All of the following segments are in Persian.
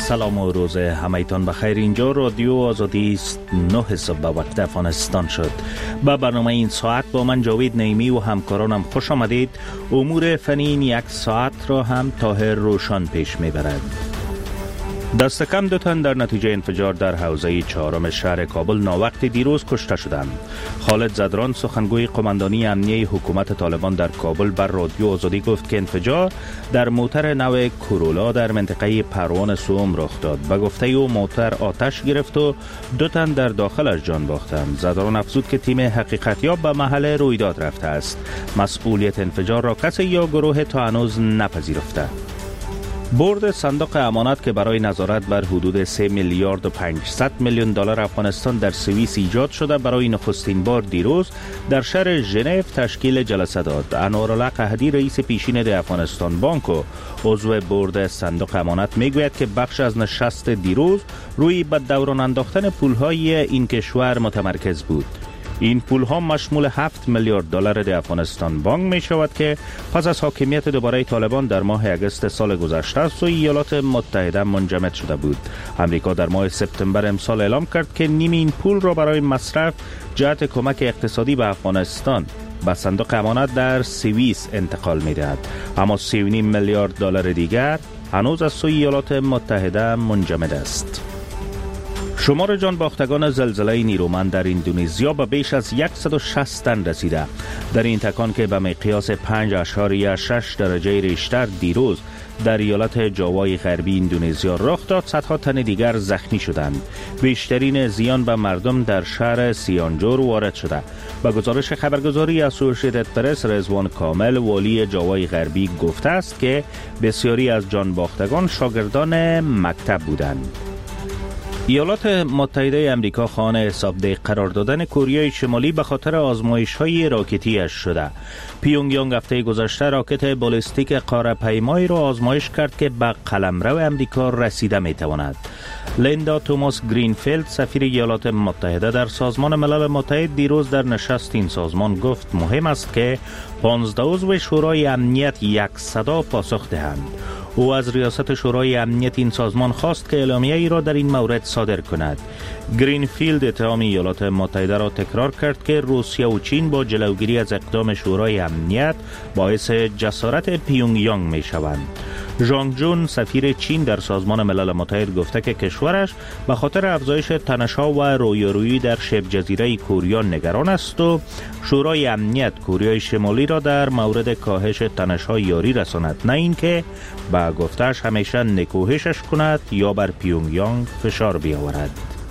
سلام و روز همایتان بخیر. اینجا رادیو آزادی است. 9 صبح وقت افغانستان شد. با برنامه این ساعت با من جاوید نعیمی و همکارانم خوش آمدید. امور فنی این یک ساعت را هم طاهر روشن پیش میبرد. دست کم 2 تن در نتیجه انفجار در حوزه 4 شهر کابل ناوقت دیروز کشته شدند. خالد زدران سخنگوی قماندانی امنیه حکومت طالبان در کابل بر رادیو آزادی گفت که انفجار در موتر نو کورولا در منطقه پروان سوم رخ داد. به گفته او موتر آتش گرفت و 2 تن در داخلش جان باختند. زدران افزود که تیم حقیقتیاب به محل رویداد رفته است. مسئولیت انفجار را کسی یا گروه تا هنوز نپذیرفته. بورد صندوق امانات که برای نظارت بر حدود 3 میلیارد و 500 میلیون دلار افغانستان در سوئیس ایجاد شده برای نخستین بار دیروز در شهر ژنو تشکیل جلسه داد. انوارالله قحطی رئیس پیشین د افغانستان بانک و عضو بورد صندوق امانات میگوید که بخش از نشست دیروز روی به دوران انداختن پولهای این کشور متمرکز بود. این پول ها مشمول 7 میلیارد دلار د افغانستان بانک می شود که پس از حاکمیت دوباره طالبان در ماه اگست سال گذشته سوی ایالات متحده منجمد شده بود. امریکا در ماه سپتامبر امسال اعلام کرد که نیم این پول را برای مصرف جهت کمک اقتصادی به افغانستان به صندوق امانات در سوئیس انتقال می دهد. اما 3.5 میلیارد دلار دیگر هنوز از سوی ایالات متحده منجمد است. شمار جان باختگان زلزله نیرومند در اندونزیا به بیش از 160 تن رسیده. در این تکان که به مقیاس 5.6 درجه ریشتر دیروز در ایالت جاوای غربی اندونزیا رخ داد، صدها تن دیگر زخمی شدند. بیشترین زیان به مردم در شهر سیانجور وارد شده. با گزارش خبرگزاری اسوسییتد پرس، رضوان کامل والی جاوای غربی گفته است که بسیاری از جان باختگان شاگردان مکتب بودند. ایالات متحده امریکا خواهان حسابدهی قرار دادن کره شمالی به خاطر آزمایش‌های راکتی‌اش شده. پیونگیانگ هفته گذشته راکت بالستیک قاره‌پیمایی را آزمایش کرد که به قلمرو امریکا رسیده می‌تواند. لیندا توماس گرینفیلد سفیر ایالات متحده در سازمان ملل متحد دیروز در نشست این سازمان گفت مهم است که 15 عضو شورای امنیت یک صدا پاسخ دهند. او از ریاست شورای امنیت این سازمان خواست که اعلامیه ای را در این مورد صادر کند. گرینفیلد اتهام ایالات متحده را تکرار کرد که روسیه و چین با جلوگیری از اقدام شورای امنیت باعث جسارت پیونگیانگ می شوند. ژانگ جون سفیر چین در سازمان ملل متحد گفته که کشورش به خاطر افزایش تنش‌ها و رویارویی در شبه جزیره کوریا نگران است و شورای امنیت کره شمالی را در مورد کاهش تنش‌ها یاری رساند، نه اینکه با گفتش همیشه نکوهشش کند یا بر پیونگیانگ فشار بیاورد.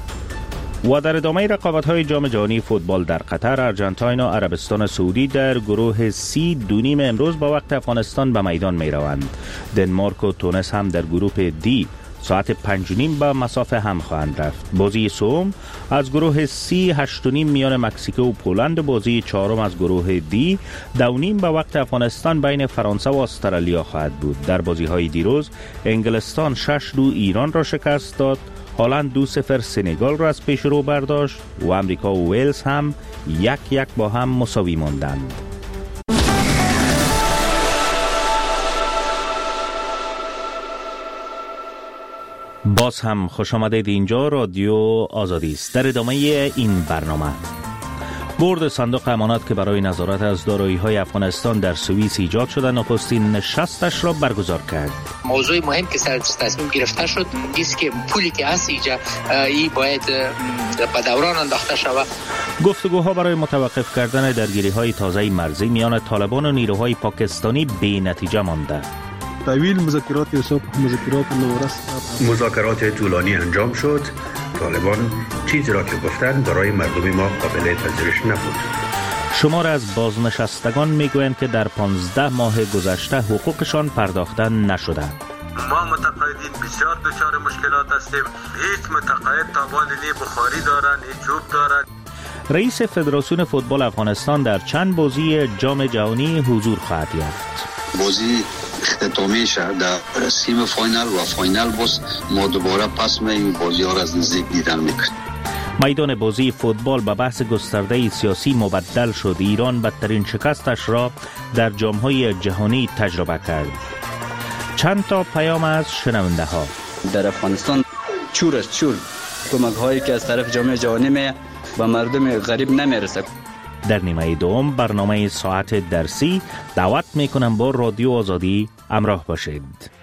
و در ادامه رقابت‌های جام جهانی فوتبال در قطر، ارژانتین و عربستان سعودی در گروه سی 2:30 امروز با وقت افغانستان به میدان می‌روند. دنمارک و تونس هم در گروه دی ساعت 5:30 به مسافه هم خواهند رفت. بازی سوم از گروه سی 8:30 میان مکزیک و پولند، بازی چهارم از گروه دی 2:30 به وقت افغانستان بین فرانسه و استرالیا خواهد بود. در بازی‌های دیروز انگلستان 6-2 ایران را شکست داد، هلند 2-0 سنگال را از پیش رو برداشت و امریکا و ویلز هم 1-1 با هم مساوی ماندند. باز هم خوش آمدید. اینجا رادیو آزادی است. در ادامه این برنامه، بورد صندوق امانات که برای نظارت از دارایی‌های افغانستان در سوئیس ایجاد شده نخستین نشستش را برگزار کرد. موضوع مهم که سر تصمیم گرفته شد است که پولی که هست ای باید به دوران انداخته شود. گفتگوها برای متوقف کردن درگیری‌های تازه مرزی میان طالبان و نیروهای پاکستانی بی نتیجه مانده. طویل مذاکرات طولانی انجام شد. طالبان چیزی را که گفتند برای مردم ما قابل پذیرش نبود. شمار از بازنشستگان میگویند که در 15 ماه گذشته حقوقشان پرداخته نشده. ما متقاعدین بسیار دچار مشکلات هستیم. هیچ متقاعد تابال نی بخاری دارن، نی چوب دارن. رئیس فدراسیون فوتبال افغانستان در چند بازی جام جهانی حضور خواهد یافت. بازی اختتامی شد در سیم فاینال و فاینال باز ما دوباره پس این بازی ها را از نزدیک دیدن میکنیم. میدان بازی فوتبال به بحث گسترده سیاسی مبدل شد. ایران بدترین شکستش را در جام‌های جهانی تجربه کرد. چند تا پیام از شنونده ها. در افغانستان چور از چور کمک هایی که از طرف جامعه جهانی و مردم غریب نمیرسه. در نیمه دوم برنامه ساعت درسی دعوت میکنم با رادیو آزادی همراه باشید.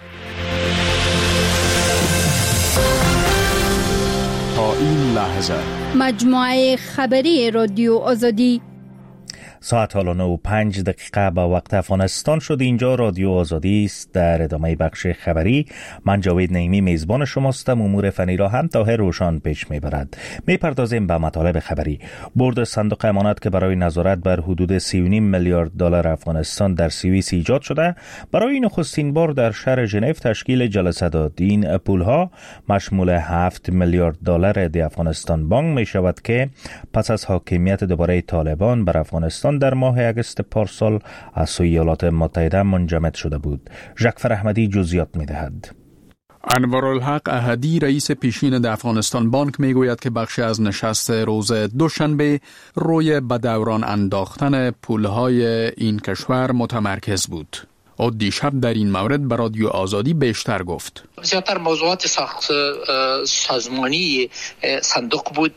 تا این لحظه مجموعه خبری رادیو آزادی. ساعت حالا 9:05 به وقت افغانستان شد. اینجا رادیو آزادی است. در ادامه بخش خبری من جاوید نعیمی میزبان شماستم. امور فنی را هم طاهر روشان پیش میبرد. میپردازیم به مطالب خبری. بورد صندوق امانت که برای نظارت بر حدود 3.5 میلیارد دلار افغانستان در سوئیس ایجاد شده، برای نخستین بار در شهر ژنو تشکیل جلسه داد. این پولها مشمول 7 میلیارد دلار د افغانستان بانک می شود که پس از حاکمیت دوباره طالبان بر افغانستان در ماه اگست پارسال از سوی ایالات متحده منجمد شده بود. جعفر احمدی جزئیات می‌دهد. انوارالحق احدی رئیس پیشین افغانستان بانک میگوید که بخشی از نشست روز دوشنبه روی به دوران انداختن پولهای این کشور متمرکز بود. او دیشب در این مورد به رادیو آزادی بیشتر گفت. زیادتر موضوعات ساخت سازمانی صندوق بود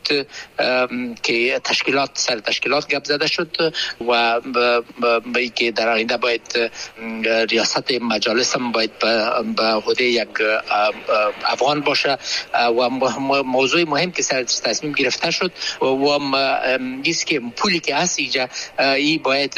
که سر تشکیلات گپ زده شد و که در آینده باید ریاست مجالس هم باید به عهده یک افغان باشه و موضوع مهم که سر تصمیم گرفته شد و ایست که پولی که هست ای باید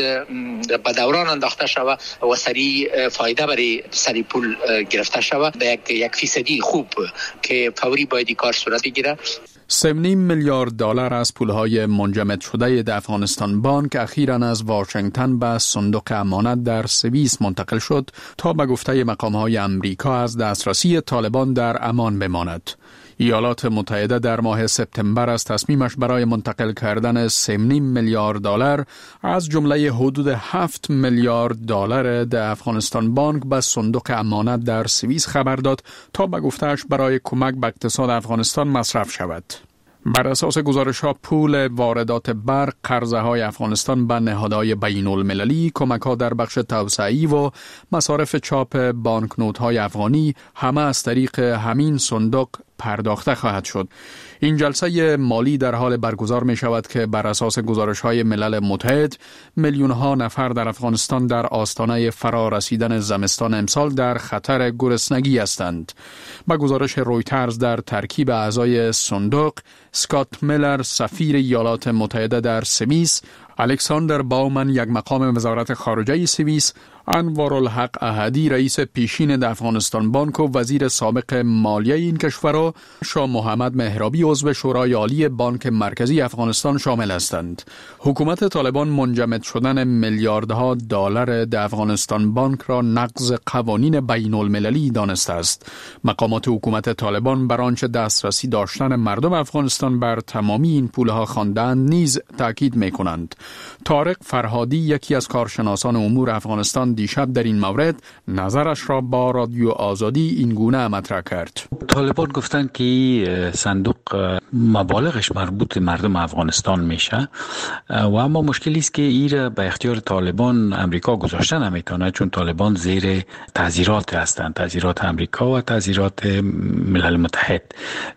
به دوران انداخته شود و سریع فایده برای سری پول گرفته شود به 1% خوب که فوری باید کار صورت بگیره. 3.5 میلیارد دلار از پولهای منجمد شده د افغانستان بانک اخیراً از واشنگتن به صندوق امانت در سوئیس منتقل شد تا به گفته مقام‌های امریکا از دسترسی طالبان در امان بماند. ایالات متحده در ماه سپتامبر از تصمیمش برای منتقل کردن 3.5 میلیارد دلار از جمله حدود 7 میلیارد دلار د افغانستان بانک به صندوق امانت در سوئیس خبر داد تا به گفته‌اش برای کمک به اقتصاد افغانستان مصرف شود. بر اساس گزارش‌ها پول واردات برق، قرضه‌های افغانستان به نهادهای بین‌المللی، کمک‌ها در بخش توسعه‌ای و مصارف چاپ بانکنوت‌های افغانی همه از طریق همین صندوق پرداخته خواهد شد. این جلسه مالی در حال برگزار می شود که بر اساس گزارش‌های ملل متحد میلیون‌ها نفر در افغانستان در آستانه فرا رسیدن زمستان امسال در خطر گرسنگی هستند. با گزارش رویترز در ترکیب اعضای صندوق، اسکات میلر سفیر ایالات متحده در سوئیس، الکساندر باومن یک مقام وزارت خارجه سوئیس، انوارالحق احدی رئیس پیشین افغانستان بانک و وزیر سابق مالیه این کشور و شاه محمد مهرابی عضو شورای عالی بانک مرکزی افغانستان شامل هستند. حکومت طالبان منجمد شدن میلیاردها دلار د افغانستان بانک را نقض قوانین بین المللی دانسته است. مقامات حکومت طالبان بر آنچه دسترسی داشتن مردم افغانستان بر تمامی این پولها خواندند نیز تاکید می‌کنند. طارق فرهادی یکی از کارشناسان امور افغانستان دیشب در این مورد نظرش را با رادیو آزادی این گونه مطرح کرد. طالبان گفتن که صندوق مبالغش مربوط به مردم افغانستان میشه و اما مشکلی است که این به اختیار طالبان امریکا گذاشته نمیتونه، چون طالبان زیر تعزیرات هستند، تعزیرات امریکا و تعزیرات ملل متحد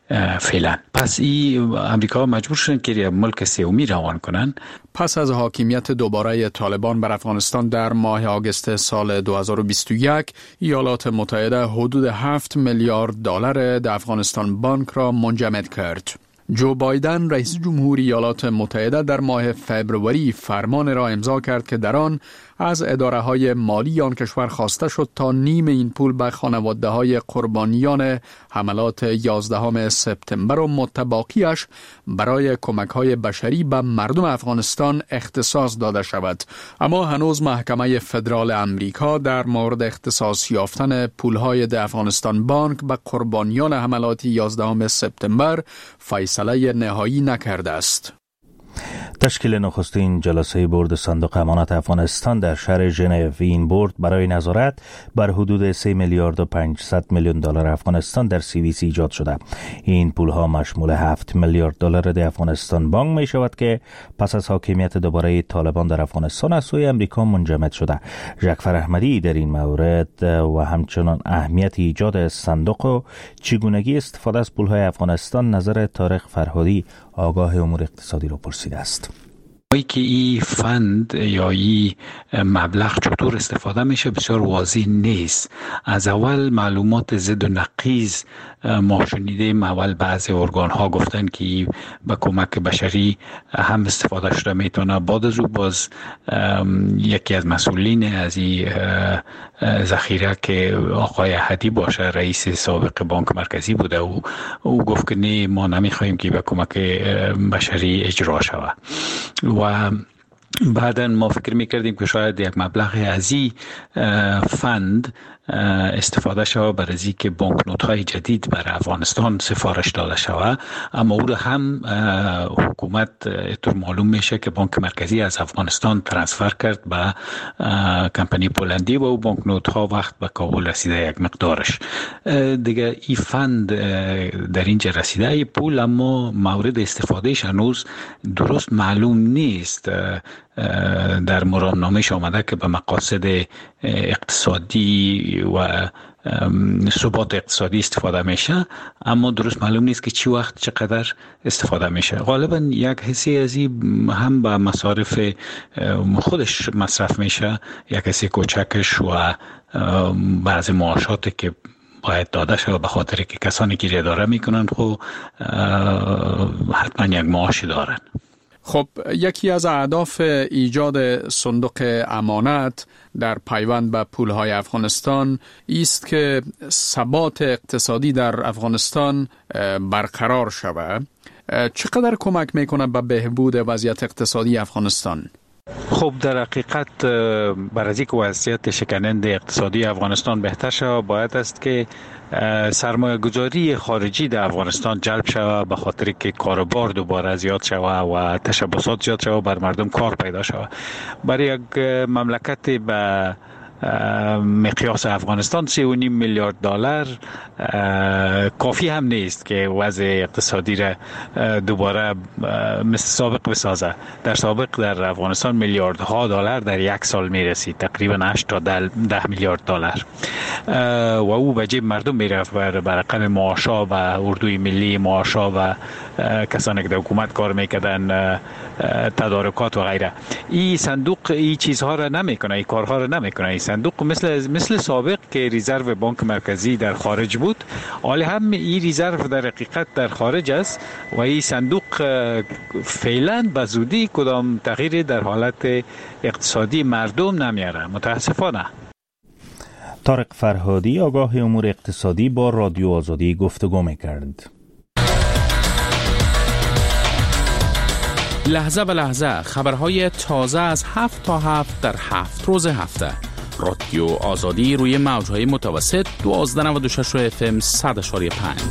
فعلا. پس این امریکا مجبور شدن که ملک سومی روان کنن. پس از حاکمیت دوباره طالبان بر افغانستان در ماه آگوست سال 2021، ایالات متحده حدود 7 میلیارد دلار د افغانستان بانک را منجمد کرد. جو بایدن رئیس جمهوری ایالات متحده در ماه فبروری فرمان را امضا کرد که در آن از اداره‌های مالی آن کشور خواسته شد تا نیم این پول به خانواده‌های قربانیان حملات 11 سپتامبر و متباقیش برای کمک‌های بشری به مردم افغانستان اختصاص داده شود. اما هنوز محکمه فدرال امریکا در مورد اختصاص یافتن پول‌های د افغانستان بانک به قربانیان حملات 11 سپتامبر فیصله نهایی نکرده است. تشکیل نخستین جلسه بورد صندوق امانت افغانستان در شهر ژنو این بورد برای نظارت بر حدود 3 میلیارد و 500 میلیون دلار افغانستان در سوئیس ایجاد شده. این پولها مشمول 7 میلیارد دلار د افغانستان بانک می شود که پس از حاکمیت دوباره طالبان در افغانستان از سوی امریکا منجمد شده. جعفر احمدی در این مورد و همچنان اهمیت ایجاد صندوق و چگونگی استفاده از پولهای افغانستان نظر طارق فرهادی آگاه امور اقتصادی را پرسیده است. که این فند یا این مبلغ چطور استفاده میشه بسیار واضح نیست. از اول معلومات ضد و نقیض ما شنیدیم. اول بعضی ارگان ها گفتن که به کمک بشری هم استفاده شده میتونه. بعد از او باز یکی از مسئولین از این ذخیره که آقای احدی باشه، رئیس سابق بانک مرکزی بوده، او گفت که نه، ما نمیخوایم که به کمک بشری اجرا شود. و بعدا ما فکر میکردیم که شاید یک مبلغ از این فند استفاده شود برای از اینکه بانکنوت های جدید برای افغانستان سفارش داده شود، اما او را هم حکومت طور معلوم میشه که بانک مرکزی از افغانستان ترانسفر کرد به کمپانی پولندی و او بانکنوت ها وقت به کابل رسیده یک مقدارش دیگه. این فند در اینجا رسیده ای پول، اما مورد استفادهش هنوز درست معلوم نیست. در مرامنامه‌اش آمده که به مقاصد اقتصادی و ثبات اقتصادی استفاده میشه، اما درست معلوم نیست که چی وقت چقدر استفاده میشه. غالبا یک حصه از این هم به مصارف خودش مصرف میشه، یک حصه کوچکش و بعضی معاشاتی که باید داده شود به خاطر که کسانی که اداره میکنن خب حتما یک معاشی دارن. خب یکی از اهداف ایجاد صندوق امانت در پیوند به پولهای افغانستان است که ثبات اقتصادی در افغانستان برقرار شود. چقدر کمک میکنه به بهبود وضعیت اقتصادی افغانستان؟ خب در حقیقت برای اینکه وضعیت شکننده اقتصادی افغانستان بهتر شود باید است که سرمایه گذاری خارجی در افغانستان جلب شود، به خاطر که کاروبار دوباره زیاد شود و تشبسات زیاد شود، بر مردم کار پیدا شود. برای یک مملکت به مقیاس افغانستان 3.5 میلیارد دلار کافی هم نیست که وضع اقتصادی را دوباره مثل سابق بسازه. در سابق در افغانستان میلیاردها دلار در یک سال میرسید، تقریبا 8 تا 10 میلیارد دلار، و او به جیب مردم میرفت بر رقم معاشا و اردوی ملی معاشا و کسانی که در حکومت کار میکردن، تدارکات و غیره. این صندوق این چیزها را نمیکنه، این کارها را نمیکنه. این صندوق مثل سابق که رزرو بانک مرکزی در خارج بود، حالا هم این رزرو در حقیقت در خارج است و این صندوق فعلا به زودی کدام تغییری در حالت اقتصادی مردم نمیاره، متاسفانه. طارق فرهادی آگاه امور اقتصادی با رادیو آزادی گفتگو میکرد. لحظه به لحظه خبرهای تازه از 7 تا 7 در 7 روز هفته. رادیو آزادی روی موجهای متوسط 1296 FM 100.5.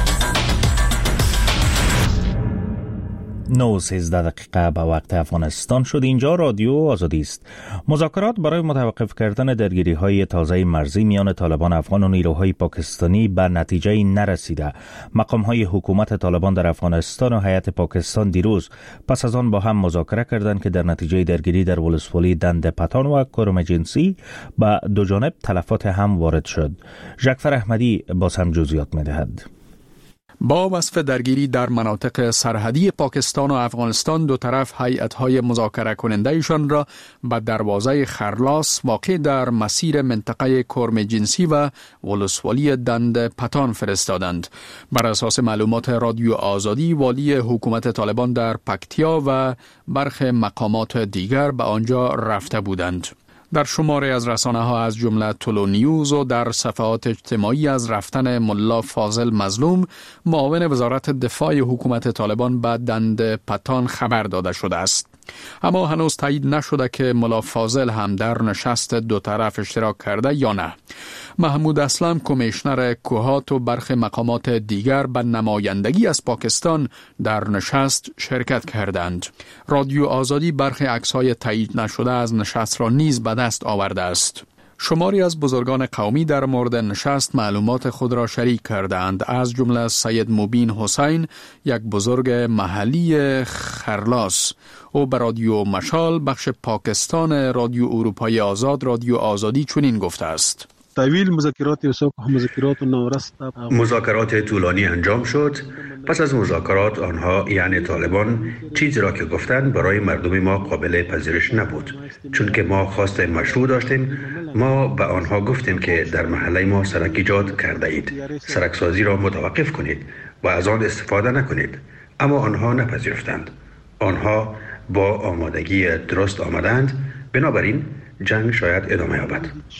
9:13 به وقت افغانستان شد. اینجا رادیو آزادی است. مذاکرات برای متوقف کردن درگیری‌های تازه مرزی میان طالبان افغان و نیروهای پاکستانی به نتیجه نرسیده. مقام‌های حکومت طالبان در افغانستان و هیئت پاکستان دیروز پس از آن با هم مذاکره کردند که در نتیجه درگیری در ولسوالی دند پتان و کرم جنسی به دو جانب تلفات هم وارد شد. جعفر احمدی باز هم جزئیات می‌دهد. با وصف درگیری در مناطق سرحدی پاکستان و افغانستان، دو طرف هیئت‌های مذاکره کننده‌شان را به دروازه خرلاس واقع در مسیر منطقه کرم جنسی و ولسوالی دند پتان فرستادند. بر اساس معلومات رادیو آزادی، والی حکومت طالبان در پکتیا و برخی مقامات دیگر به آنجا رفته بودند. در شماره از رسانه‌ها از جمله طلوع نیوز و در صفحات اجتماعی از رفتن ملا فاضل مظلوم، معاون وزارت دفاع حکومت طالبان به دند پتان خبر داده شده است. اما هنوز تایید نشده که ملا فاضل هم در نشست دو طرف اشتراک کرده یا نه. محمود اسلم کمیشنر کوهات و برخی مقامات دیگر به نمایندگی از پاکستان در نشست شرکت کردند. رادیو آزادی برخی عکس‌های تایید نشده از نشست را نیز به دست آورده است. شماری از بزرگان قومی در مورد نشست معلومات خود را شریک کردند، از جمله سید مبین حسین، یک بزرگ محلی خرلاس. او به رادیو مشال بخش پاکستان رادیو اروپای آزاد رادیو آزادی چنین گفته است: مذاکرات طولانی انجام شد. پس از مذاکرات آنها یعنی طالبان چیزی را که گفتند برای مردم ما قابل پذیرش نبود، چون که ما خواست مشروع داشتیم. ما به آنها گفتیم که در محله ما سرک ایجاد کرده اید، سرکسازی را متوقف کنید و از آن استفاده نکنید، اما آنها نپذیرفتند. آنها با آمادگی درست آمدند، بنابراین جنگ شاید ادامه یابد.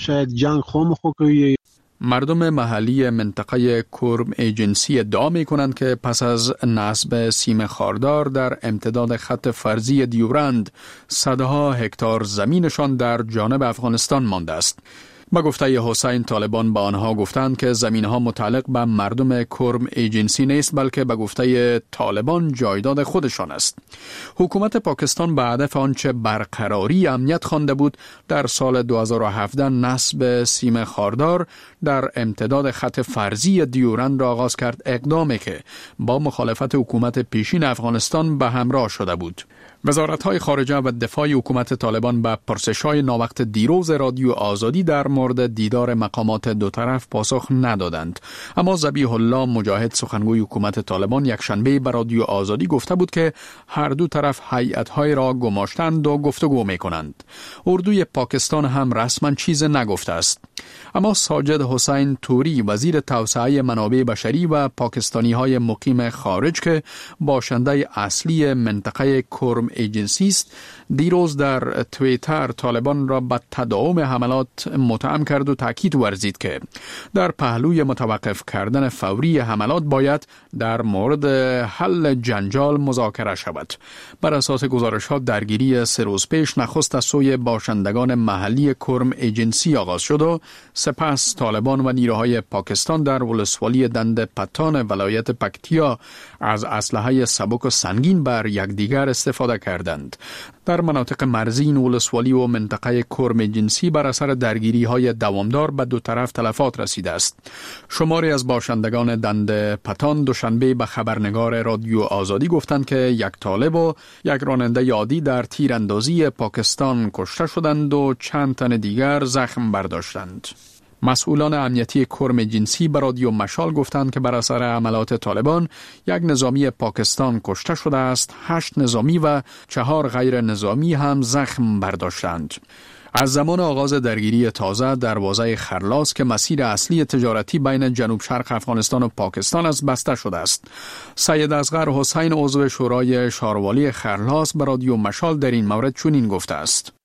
مردم محلی منطقه کرم ایجنسی ادعا می کنند که پس از نصب سیم خاردار در امتداد خط فرضی دیورند صدها هکتار زمینشان در جانب افغانستان مانده است. با گفته حسین، طالبان به آنها گفتند که زمینها متعلق به مردم کرم ایجنسی نیست، بلکه به گفته طالبان جایداد خودشان است. حکومت پاکستان به هدف آنچه برقراری امنیت خوانده بود در سال 2017 نصب سیم خاردار در امتداد خط فرضی دیورند را آغاز کرد، اقدامی که با مخالفت حکومت پیشین افغانستان به همراه شده بود. وزارت‌های خارجه و دفاع حکومت طالبان به پرسش‌های ناوقت دیروز رادیو آزادی در مورد دیدار مقامات دو طرف پاسخ ندادند. اما ذبیح الله مجاهد، سخنگوی حکومت طالبان، یکشنبه به رادیو آزادی گفته بود که هر دو طرف هیئت‌های را گماشتند و گفتگو می‌کنند. اردوی پاکستان هم رسما چیز نگفته است. اما ساجد حسین توری، وزیر توسعه منابع بشری و پاکستانی‌های مقیم خارج که باشنده اصلی منطقه کرم ایجنسی است، دیروز در توییتر طالبان را به تداوم حملات متهم کرد و تاکید ورزید که در پهلوی متوقف کردن فوری حملات باید در مورد حل جنجال مذاکره شود. بر اساس گزارش‌ها درگیری 3 روز پیش نخست از سوی باشندگان محلی کرم ایجنسی آغاز شد و سپس طالبان و نیروهای پاکستان در ولسوالی دند پتان ولایت پکتیا از اسلحه سبک و سنگین بر یکدیگر استفاده کردند. در مناطق مرزی ولسوالی و منطقه کرم ایجنسی بر اثر درگیری‌های دوامدار به دو طرف تلفات رسیده است. شماری از باشندگان دند پتان دوشنبه به خبرنگار رادیو آزادی گفتند که یک طالب و یک راننده عادی در تیراندازی پاکستان کشته شدند و چند تن دیگر زخم برداشتند. مسئولان امنیتی کرم جنسی به رادیو مشال گفتند که بر اثر عملات طالبان یک نظامی پاکستان کشته شده است، 8 نظامی و 4 غیر نظامی هم زخم برداشتند. از زمان آغاز درگیری تازه دروازه خرلاس که مسیر اصلی تجارتی بین جنوب شرق افغانستان و پاکستان است بسته شده است. سید اصغر حسین، عضو شورای شاروالی خرلاس، به رادیو مشال در این مورد چنین گفته است: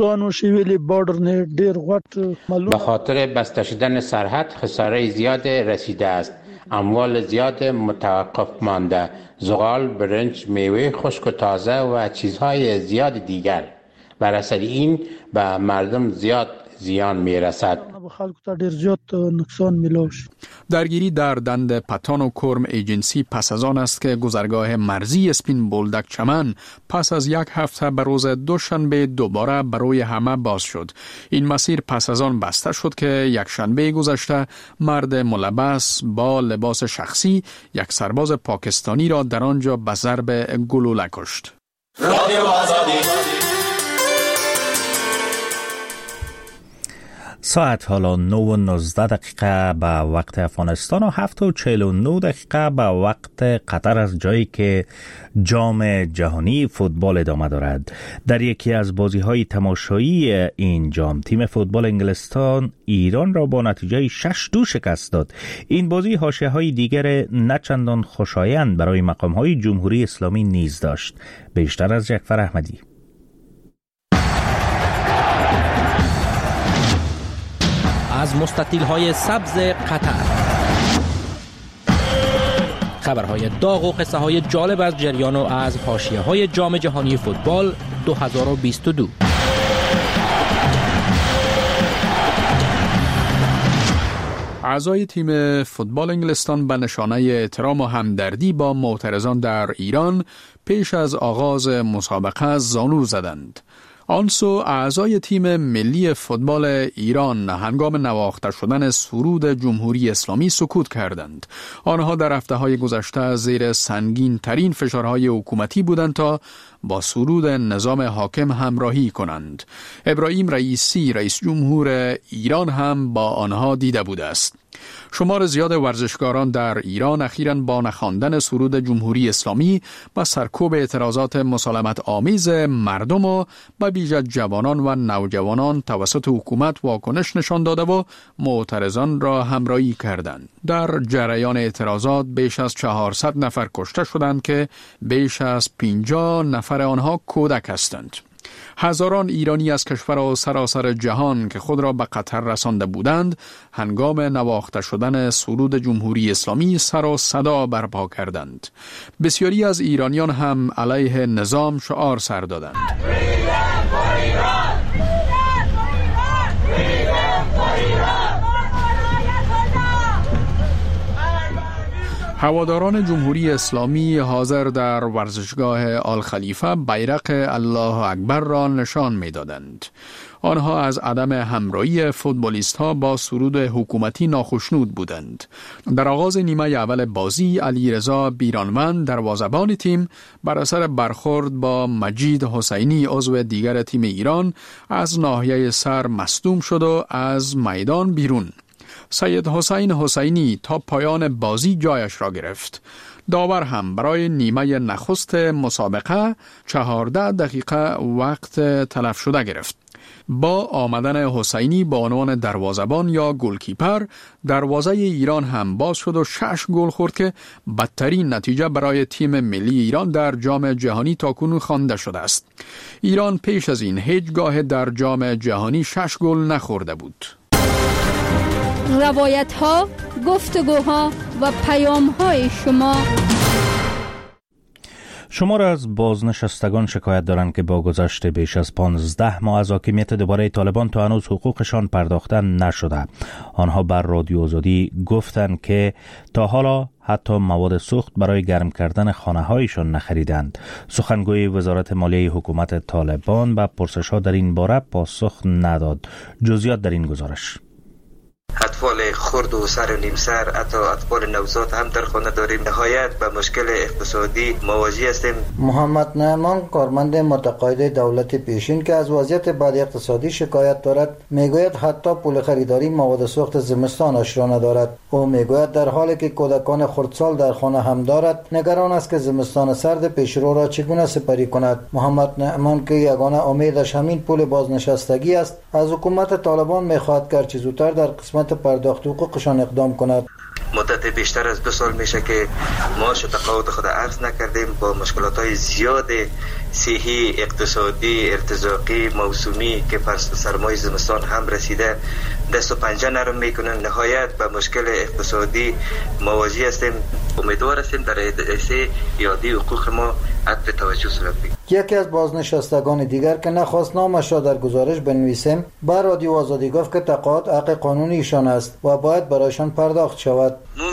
به خاطر بسته شدن سرحد خساره زیاد رسیده است. اموال زیاد متوقف مانده، زغال، برنج، میوه خشک و تازه و چیزهای زیاد دیگر. بر اثر این به مردم زیاد زیان می رسد. درگیری در دند پتان و کرم ایجنسی پس از آن است که گذرگاه مرزی اسپین بولدک چمن پس از 1 هفته به روز دوشنبه دوباره برای همه باز شد. این مسیر پس از آن بسته شد که یک شنبه گذشته مرد ملبس با لباس شخصی یک سرباز پاکستانی را در آنجا به ضرب گلوله کشت. رادیو آزادی. ساعت حالا 9:19 به وقت افغانستان و 7:49 به وقت قطر از جایی که جام جهانی فوتبال ادامه دارد. در یکی از بازی‌های تماشایی این جام تیم فوتبال انگلستان ایران را با نتیجه 6-2 شکست داد. این بازی حاشیه‌های دیگر نچندان خوشایند برای مقام‌های جمهوری اسلامی نیز داشت. بیشتر از جعفر احمدی. از مستطیل‌های سبز قطر، خبرهای داغ و قصه‌های جالب از جریان و از حاشیه‌های جام جهانی فوتبال 2022. اعضای تیم فوتبال انگلستان به نشانه احترام و همدردی با معترضان در ایران پیش از آغاز مسابقه زانو زدند. آنسو اعضای تیم ملی فوتبال ایران هنگام نواخته شدن سرود جمهوری اسلامی سکوت کردند. آنها در هفته‌های گذشته زیر سنگین ترین فشارهای حکومتی بودند تا با سرود نظام حاکم همراهی کنند. ابراهیم رئیسی رئیس جمهور ایران هم با آنها دیده بوده است. شمار زیاد ورزشکاران در ایران اخیراً با نخواندن سرود جمهوری اسلامی و سرکوب اعتراضات مسالمت آمیز مردم و به ویژه جوانان و نوجوانان توسط حکومت واکنش نشان داده و معترضان را همراهی کردند. در جریان اعتراضات بیش از 400 نفر کشته شدند که بیش از 50 نفر آنها کودک هستند. هزاران ایرانی از کشور و سراسر جهان که خود را به قطر رسانده بودند هنگام نواخته شدن سرود جمهوری اسلامی سر و صدا برپا کردند. بسیاری از ایرانیان هم علیه نظام شعار سر دادند. هواداران جمهوری اسلامی حاضر در ورزشگاه آل خلیفه بیرق الله اکبر را نشان می‌دادند. آنها از عدم همراهی فوتبالیست‌ها با سرود حکومتی ناخشنود بودند. در آغاز نیمه اول بازی علیرضا بیرانوند دروازه‌بان تیم بر اثر برخورد با مجید حسینی عضو دیگر تیم ایران از ناحیه سر مصدوم شد و از میدان بیرون. سید حسین حسینی تا پایان بازی جایش را گرفت. داور هم برای نیمه نخست مسابقه 14 دقیقه وقت تلف شده گرفت. با آمدن حسینی به عنوان دروازه‌بان یا گلکیپر، دروازه ایران هم باز شد و 6 گل خورد که بدترین نتیجه برای تیم ملی ایران در جام جهانی تاکنون خوانده شده است. ایران پیش از این هیچگاه در جام جهانی 6 گل نخورده بود. روایت ها، گفتگوها و پیام های شما را از بازنشستگان شکایت دارند که با گذشت بیش از 15 ماه از حاکمیت دوباره طالبان تا هنوز حقوقشان پرداخته نشده. آنها بر رادیو آزادی گفتند که تا حالا حتی مواد سوخت برای گرم کردن خانه هایشان نخریدند. سخنگوی وزارت مالیه حکومت طالبان به پرسش ها در این باره پاسخ نداد. جزئیات در این گزارش. اطفال خرد و سر و نیم سر، حتی اطفال نوزاد هم در خانه داریم. نهایت به مشکل اقتصادی مواجه هستیم. محمد نعمان، کارمند متقاعد دولت پیشین که از وضعیت بد اقتصادی شکایت دارد، میگوید حتی پول خریداری مواد سوخت زمستانش را ندارد. او میگوید در حالی که کودکان خردسال در خانه هم دارد، نگران است که زمستان سرد پیشرو را چگونه سپری کند. محمد نعمان که یگانه امیدش همین پول بازنشستگی است، از حکومت طالبان میخواهد که هرچه زودتر در قسمت پرداخت حقوقشان اقدام کند. مدت بیشتر از 2 سال میشه که معاش و تقاعد خود عرض نکردیم. با مشکلات‌های زیاد صحی، اقتصادی، ارتزاقی، موسومی که سرمای زمستان هم رسیده، دست و پنجه نرم میکنن. نهایت به مشکل اقتصادی مواجه هستیم. امیدوار هستیم در ادعای یادی حقوق ما عطف توجه صورت بگیرد. یکی از بازنشستگان دیگر که نخواست نامش را در گزارش بنویسیم، با رادیو آزادی گفت که تقاعد حق قانونی ایشان است و باید برایشان پرداخت شود.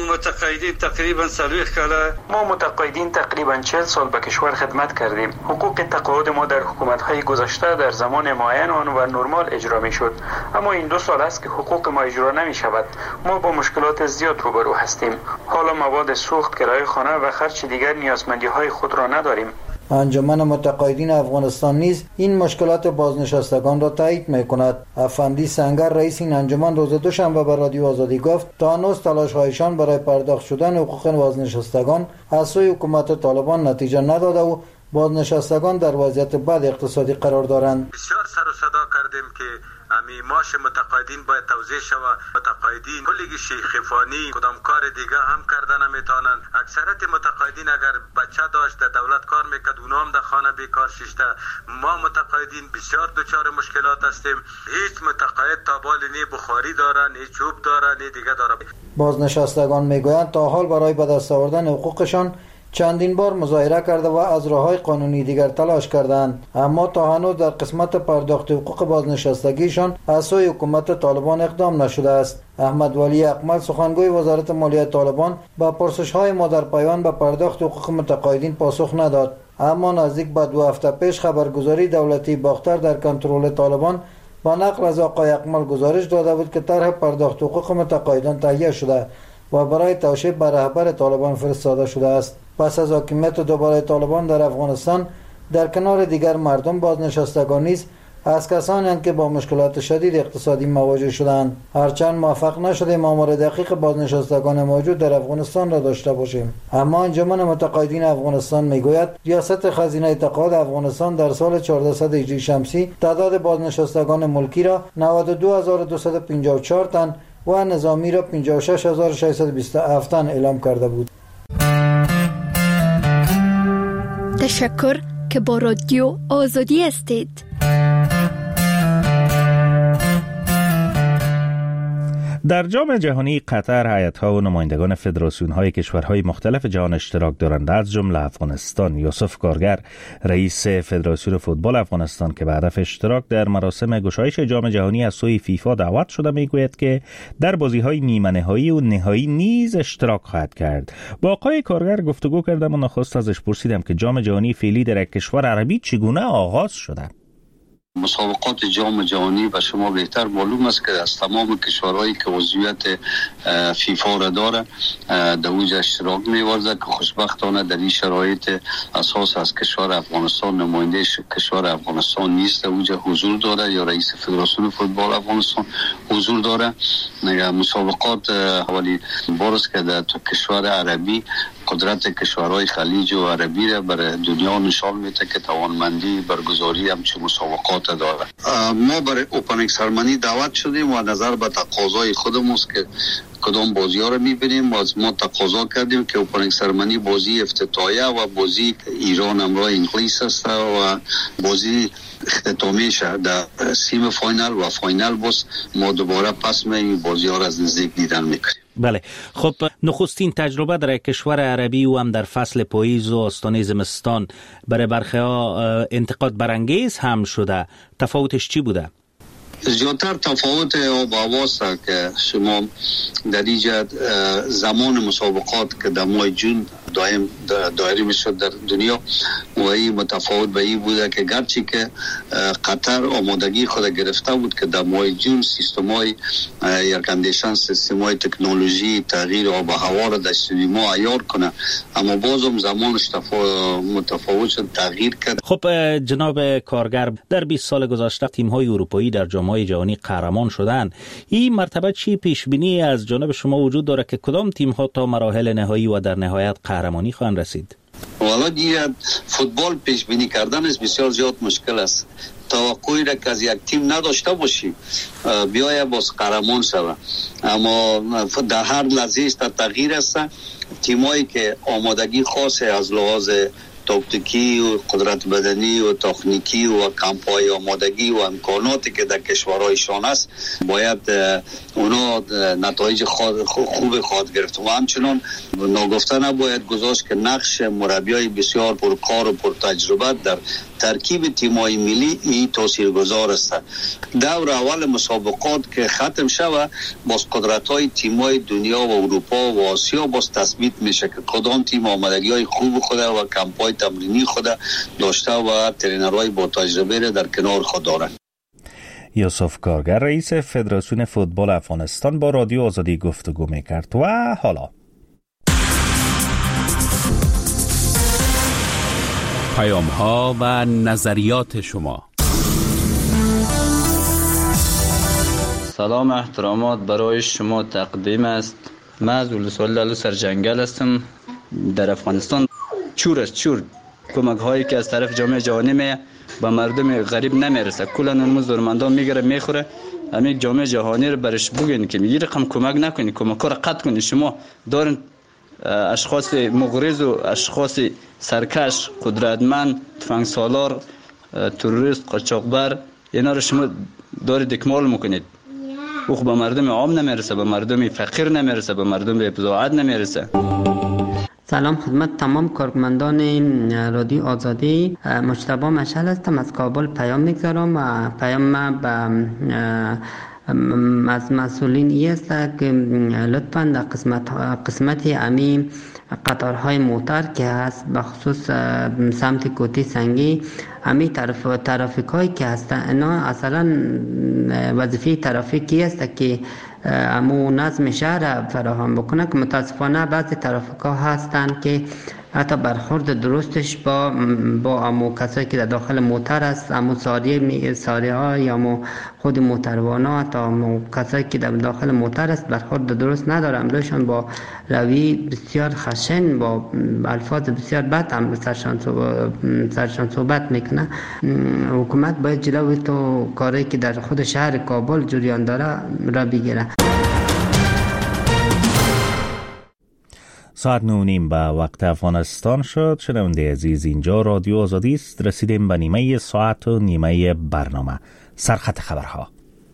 ما متقاعدین تقریبا 40 سال به کشور خدمت کردیم. حقوق تقاعد ما در حکومت‌های گذشته در زمان معین آن و نرمال اجرا می‌شد، اما این 2 سال است که حقوق ما اجرا نمی‌شود. ما با مشکلات زیاد روبرو هستیم. حالا مواد سوخت، کرایه خانه و خرج دیگر نیازمندی‌های خود را نداریم. انجمن متقاعدین افغانستان نیز این مشکلات بازنشستگان را تایید می‌کند. افندی سنگر رئیس این انجمن روز دوشنبه به رادیو آزادی گفت تا هنوز تلاش‌هایشان برای پرداخت شدن حقوق بازنشستگان از سوی حکومت طالبان نتیجه نداده و بازنشستگان در وضعیت بد اقتصادی قرار دارند. بسیار سر و صدا کردیم که معاش متقاعدین باید توزیع شود. متقاعدین کلی شیخ فانی کدام کار دیگه هم کردن نمیتونن. اکثریت متقاعدین اگر بچه داشت در دولت کار میکرد، اونا هم در خانه بیکار شیشته. ما متقاعدین بسیار دچار مشکلات هستیم. هیچ متقاعد تابال نی بخاری دارن، نی چوب دارن، نی دیگه دارن. بازنشستگان میگویند تا حال برای به دست آوردن حقوقشان چندین بار مظاهره کرده و از راههای قانونی دیگر تلاش کردند، اما تا هنوز در قسمت پرداخت حقوق بازنشستگیشان از سوی حکومت طالبان اقدام نشده است. احمد ولی اکمل سخنگوی وزارت مالیه طالبان با پرسش‌های ما در پیوند به پرداخت حقوق متقاعدین پاسخ نداد، اما نزدیک به 2 هفته پیش خبرگزاری دولتی باختر در کنترل طالبان با نقل از آقای اکمل گزارش داده بود که طرح پرداخت حقوق متقاعدان تهیه شده و برای توشیح به رهبر طالبان فرستاده شده است. پس از حاکمیت دوباره طالبان در افغانستان، در کنار دیگر مردم بازنشستگان نیز از کسانی که با مشکلات شدید اقتصادی مواجه شدند. هرچند موفق نشدیم آمار دقیق بازنشستگان موجود در افغانستان را داشته باشیم، اما انجمن متقاعدین افغانستان میگوید ریاست خزینه تقاعد افغانستان در سال 1400 هجری شمسی تعداد بازنشستگان ملکی را 92254 تن و نظامی را 56627 تن اعلام کرده بود. تشکر که با رادیو آزادی هستید. در جام جهانی قطر هیئت‌ها و نمایندگان فدراسیون‌های کشورهای مختلف جهان اشتراک دارند، از جمله افغانستان. یوسف کارگر رئیس فدراسیون فوتبال افغانستان که به هدف اشتراک در مراسم گشایش جام جهانی از سوی فیفا دعوت شده میگوید که در بازی‌های نیمه‌نهایی و نهایی نیز اشتراک خواهد کرد. با آقای کارگر گفتگو کردم و نخست ازش پرسیدم که جام جهانی فعلی در یک کشور عربی چگونه آغاز شده. مسابقات جام جهانی و شما بهتر معلوم است که از تمام کشورهایی که عضویت فیفا را داره در اوج اشتراک می‌ورزد که خوشبختانه در این شرایط اساس از کشور افغانستان نماینده کشور افغانستان نیست در اوج حضور داره یا رئیس فدراسیون فوتبال افغانستان حضور داره. مسابقات اولی بار است که در کشور عربی قدرت کشورهای خلیج و عربی را برای دنیا نشان میده که توانمندی برگزاری همچون مسابقات داره. ما برای اوپنینگ سرمنی دعوت شدیم و نظر به تقاضای خودمون است که کدام بازی ها رو میبینیم و از ما تقاضا کردیم که اوپنینگ سرمنی بازی افتتاحیه و بازی ایران همراه انگلیس است و بازی اختتامی شد در سیم فاینال و فاینال باز ما دوباره پس می بازی ها رو از نزدیک دیدن میکنیم. بله، خب نخستین تجربه در کشور عربی و هم در فصل پاییز و آستانه زمستان برای برخی ها انتقاد برانگیز هم شده. تفاوتش چی بوده؟ زیادتر تفاوت آب و هواست که شما در اینجا زمان مسابقات که در ماه جون دایره میشد در دنیا و این متفاوت به این بوده که گرچه که قطر آمادگی خود گرفته بود که در ماه جون سیستم‌های ایرکندیشن، سیستم‌های تکنولوژی تغییر آب و هوا را در استودیوم عیار کنه، اما بازم زمانش متفاوت شد، تغییر کرد. خب جناب کارگر، در 20 سال گذشته تیم‌های اروپایی در جام‌های جهانی قهرمان شدند. این مرتبه چی پیش بینی از جانب شما وجود داره که کدام تیم‌ها تا مراحل نهایی و در نهایت قهرمانی خواهند رسید؟ والا دیگه فوتبال پیش بینی کردن است بسیار زیاد مشکل است. توقعی را که از یک تیم نداشته باشی بیای باز قهرمان شود، اما در هر لحظه تغییر است. تیمایی که آمادگی خاصه از لحاظ تاکتیکی و قدرت بدنی و تکنیکی و کمپای آمادگی و امکاناتی که در کشورهایشان است باید اونا نتایج خوب خواهد گرفت و همچنان ناگفته نباید گذاشت که نقش مربیای بسیار پرکار و پرتجربه در ترکیب تیم‌های ملی این تاثیرگذار است. دور اول مسابقات که ختم شود باز قدرت‌های تیم‌های دنیا و اروپا و آسیا باز تثبیت میشه که کدام تیم آمادگی‌های خوب خود و کمپای تمرینی خود داشته و ترینرهای با تجربه را در کنار خود دارند. یوسف کارگر رئیس فدراسیون فوتبال افغانستان با رادیو آزادی گفتگو میکرد. و حالا پیام‌ها و نظریات شما. سلام احترامات برای شما تقدیم است. من از ولسوالی سرجنگل هستم. در افغانستان چور کمک هایی که از طرف جامعه جهانی می به مردم غریب نمیرسه، کلا نموز دورمندان میگیره میخوره. همین جامعه جهانی رو برش بگین که میگی رقم کمک نکنی، کمک رو قطع کنی. شما دارین اشخاص مغرض و اشخاص سرکش، قدرتمند، تفنگ سالار، تروریست، قاچاقبر، اینا رو شما دارید اکمال میکنید. او به مردم عام نمیرسه، به مردم فقیر نمیرسه، به مردم بزاعت نمیرسه. سلام خدمت تمام کارمندان رادیو آزادی. مجتبی مشعل هستم، از کابل پیام میگذارم و پیام از مسئولین است که لطفاً در قسمت امی قطارهای موتر که هست بخصوص سمت کوتی سنگی، امی ترافیک هایی که هستن اینا اصلا وظیفه ترافیکی است که امو نظم شهر فراهم بکنه، که متاسفانه بعضی ترافیک ها هستن که حتی برخورد درستش با امو کسایی که در داخل موتر است، امو ساریه ها یا امو خود موتروانا، حتی امو کسایی که در داخل موتر است برخورد درست نداره. امروزشان با روی بسیار خشن، با الفاظ بسیار بد هم سرشان صحبت میکنه. حکومت باید جلوی تو کاری که در خود شهر کابل جریان داره را بگیره. ساعت 9:30 به وقت افغانستان شد. شنونده عزیز، اینجا رادیو آزادی است. رسیدیم به نیمه ساعت و نیمه برنامه. سرخط خبرها.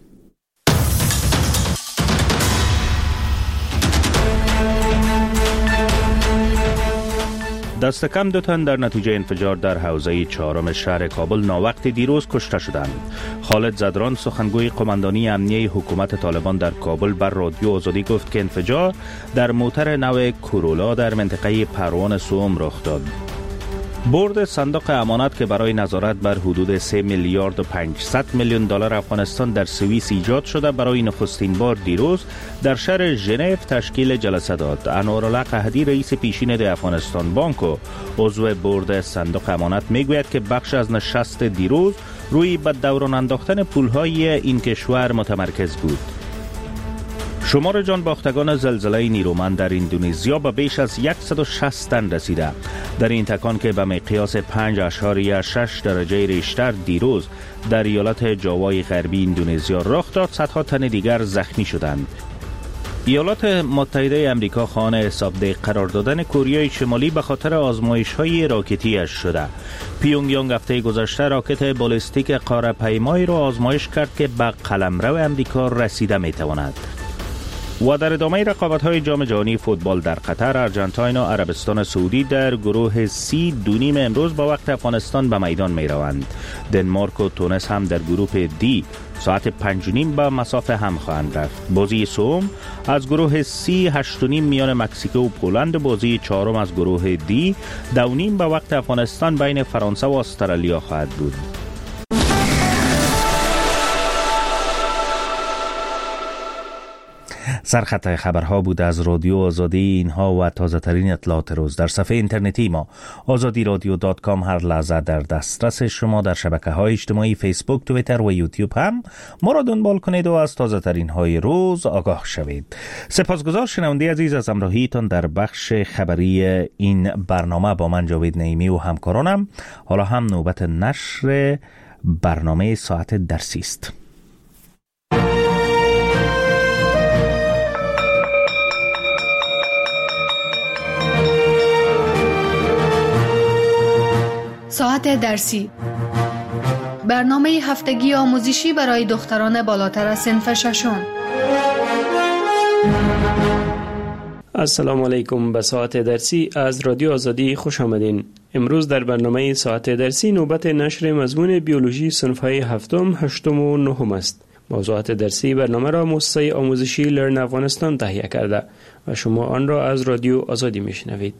دست کم 2 تن در نتیجه انفجار در حوزه 4 شهر کابل ناوقت دیروز کشته شدند. خالد زدران، سخنگوی قماندانی امنیه حکومت طالبان در کابل، بر رادیو آزادی گفت که انفجار در موتر نو کورولا در منطقه پروان سوم رخ داد. بورد صندوق امانات که برای نظارت بر حدود 3 میلیارد و 500 میلیون دلار افغانستان در سوئیس ایجاد شده، برای نخستین بار دیروز در شهر ژنو تشکیل جلسه داد. انوارالله قحطی، رئیس پیشین د افغانستان بانک و عضو بورد صندوق امانات، میگوید که بخش از نشست دیروز روی به دوران انداختن پولهای این کشور متمرکز بود. شمار جان باختگان زلزله نیرومند در اندونزیا به بیش از 160 تن رسیده. در این تکان که به مقیاس 5.6 درجه ریشتر دیروز در ایالت جاوای غربی اندونزیا رخ داد، صدها تن دیگر زخمی شدند. ایالات متحده امریکا خواهان حسابدهی قرار دادن کره شمالی به خاطر آزمایش‌های راکتی‌اش شده. پیونگیانگ هفته گذشته راکت بالستیک قاره‌پیمایی را آزمایش کرد که به قلمرو امریکا رسیده می‌تواند. و در ادامه رقابت‌های جام جهانی فوتبال در قطر، ارژانتین و عربستان سعودی در گروه C 2:30 امروز با وقت افغانستان به میدان می‌روند. دنمارک و تونس هم در گروه D ساعت 5:30 به مسافه هم خواهند رفت. بازی سوم از گروه C 8:30 میان مکزیک و پولند، بازی چهارم از گروه D 2:30 به وقت افغانستان بین فرانسه و استرالیا خواهد بود. سرخط خبرها بود از رادیو آزادی. اینها و تازه ترین اطلاعات روز در صفحه اینترنتی ما azadiradio.com هر لحظه در دسترس شما. در شبکه‌های اجتماعی فیسبوک، توییتر و یوتیوب هم ما را دنبال کنید و از تازه ترین های روز آگاه شوید. سپاسگزار شنونده عزیز از همراهیتان در بخش خبری این برنامه. با من جاوید نعیمی و همکارانم حالا هم نوبت نشر برنامه ساعت درسی است. ساعت درسی، برنامه هفتگی آموزشی برای دختران بالاتر از صنف ششم. السلام علیکم. به ساعت درسی از رادیو آزادی خوش آمدین. امروز در برنامه ساعت درسی نوبت نشر مضمون بیولوژی صنف‌های هفتم، هشتم و نهم است. موضوعات درسی برنامه را مؤسسه آموزشی لرن افغانستان تهیه کرده و شما آن را از رادیو آزادی میشنوید.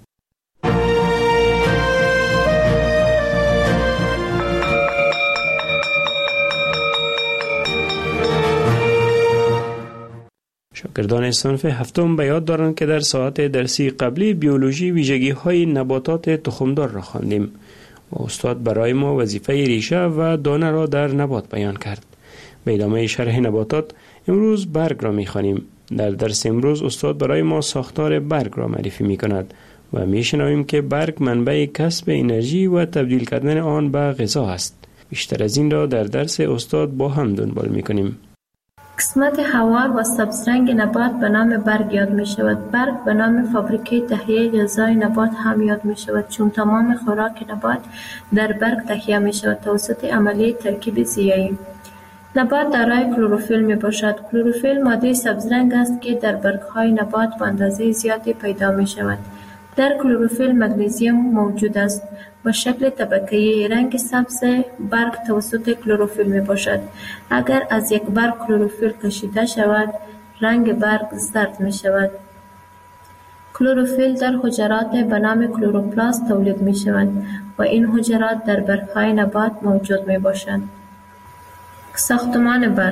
شاگردان صنف هفتم به یاد دارند که در ساعت درسی قبلی بیولوژی ویژگی‌های نباتات تخمدار را خواندیم و استاد برای ما وظیفه ریشه و دانه را در نبات بیان کرد. به ادامه شرح نباتات امروز برگ را می‌خوانیم. در درس امروز استاد برای ما ساختار برگ را معرفی می‌کند و می‌شنویم که برگ منبع کسب انرژی و تبدیل کردن آن به غذا است. بیشتر از این را در درس استاد با هم دنبال می‌کنیم. قسمت هوا و سبزرنگ نبات به نام برگ یاد می شود. برگ به نام فابریکه تهیه غذای نبات هم یاد می شود، چون تمام خوراک نبات در برگ تهیه می شود توسط عملیه ترکیب ضیایی. نبات دارای کلروفیل می باشد. کلروفیل ماده سبزرنگ است که در برگ‌های نبات به اندازه زیادی پیدا می شود. در کلروفیل مگنیزیم موجود است. با شکل طبقه‌ای رنگ سبز برگ توسط کلروفیل می باشد. اگر از یک برگ کلروفیل کشیده شود، رنگ برگ زرد می شود. کلروفیل در حجرات به نام کلوروپلاست تولید می شوند و این حجرات در برگ‌های نبات موجود می باشند. ساختمان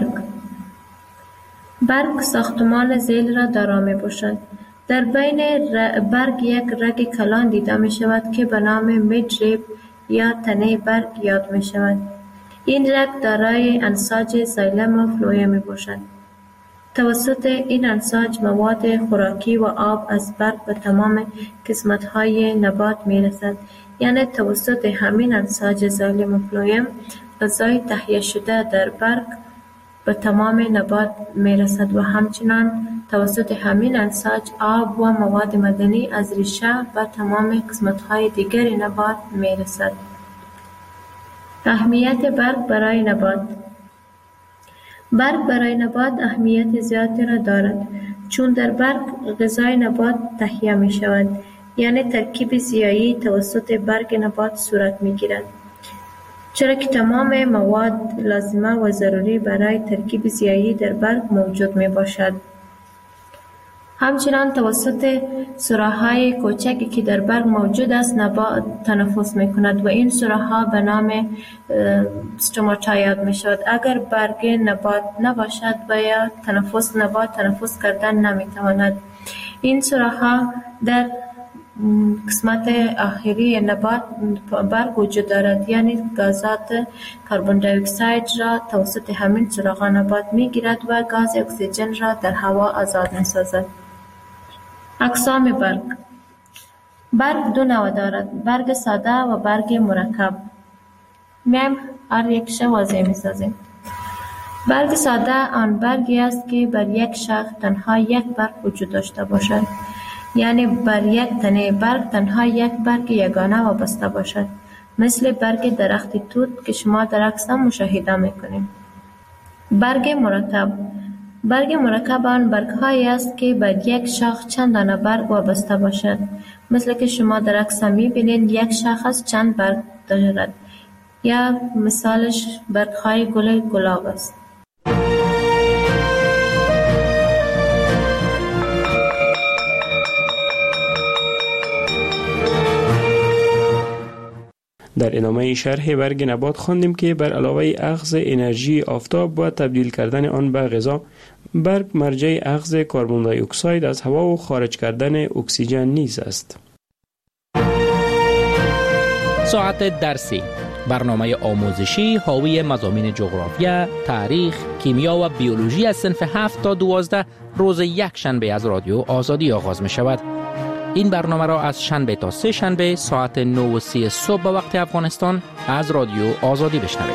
برگ ساختمان ذیل را دارا می باشد. در بین برگ یک رگ کلان دیده می شود که به نام میدریب یا تنه برگ یاد می شود. این رگ دارای انساج زایلم و فلویم می باشد. توسط این انساج مواد خوراکی و آب از برگ به تمام قسمت‌های نبات می رسد. یعنی توسط همین انساج زایلم و فلویم غذای تهیه شده در برگ به تمام نبات می رسد و همچنان توسط همین انساج آب و مواد معدنی از ریشه به تمام قسمت‌های دیگر نبات می رسد. اهمیت برگ برای نبات. برگ برای نبات اهمیت زیادی را دارد، چون در برگ غذای نبات تهیه می شود، یعنی ترکیب زیایی توسط برگ نبات صورت می گیرد، چرا که تمام مواد لازمه و ضروری برای ترکیب زیایی در برگ موجود می باشد. همچنان توسط سوراخ‌های کوچکی که در برگ موجود است نبات تنفس می کند و این سوراخ‌ها به نام استوماتا یاد می شود. اگر برگ نبات نباشد و یا نبات تنفس کردن نمی تواند. این سوراخ‌ها در قسمت آخری نبات برگ وجود دارد، یعنی گازات کربن دی اکساید را توسط همین سوراخ‌ها نبات می گیرد و گاز اکسیژن را در هوا آزاد می سازد. اقسام برگ دو نوع دارد: برگ ساده و برگ مرکب. میایم هر یکش واضح می سازیم. برگ ساده آن برگی است که بر یک شاخ تنها یک برگ وجود داشته باشد، یعنی بر یک تنه برگ تنها یک برگ یگانه وابسته باشد، مثل برگ درخت توت که شما در عکس مشاهده میکنید. برگ مرکب آن برگ‌هایی است که بر یک شاخ چند دانه برگ وابسته باشد، مثل که شما در عکس می‌بینید یک شاخ چند برگ دارد، یا مثالش برگ‌های گل گلاب است. در ادامه شرح برگ نبات خواندیم که بر علاوه اخذ انرژی آفتاب و تبدیل کردن آن به غذا، برگ مرجع اخذ کربن دی اکساید از هوا و خارج کردن اکسیژن نیز است. ساعت درسی، برنامه آموزشی حاوی مضامین جغرافیا، تاریخ، کیمیا و بیولوژی از صنف 7 تا 12 روز یک شنبه از رادیو آزادی آغاز می شود. این برنامه را از شنبه تا سه شنبه ساعت 9:30 صبح به وقت افغانستان از رادیو آزادی بشنوید.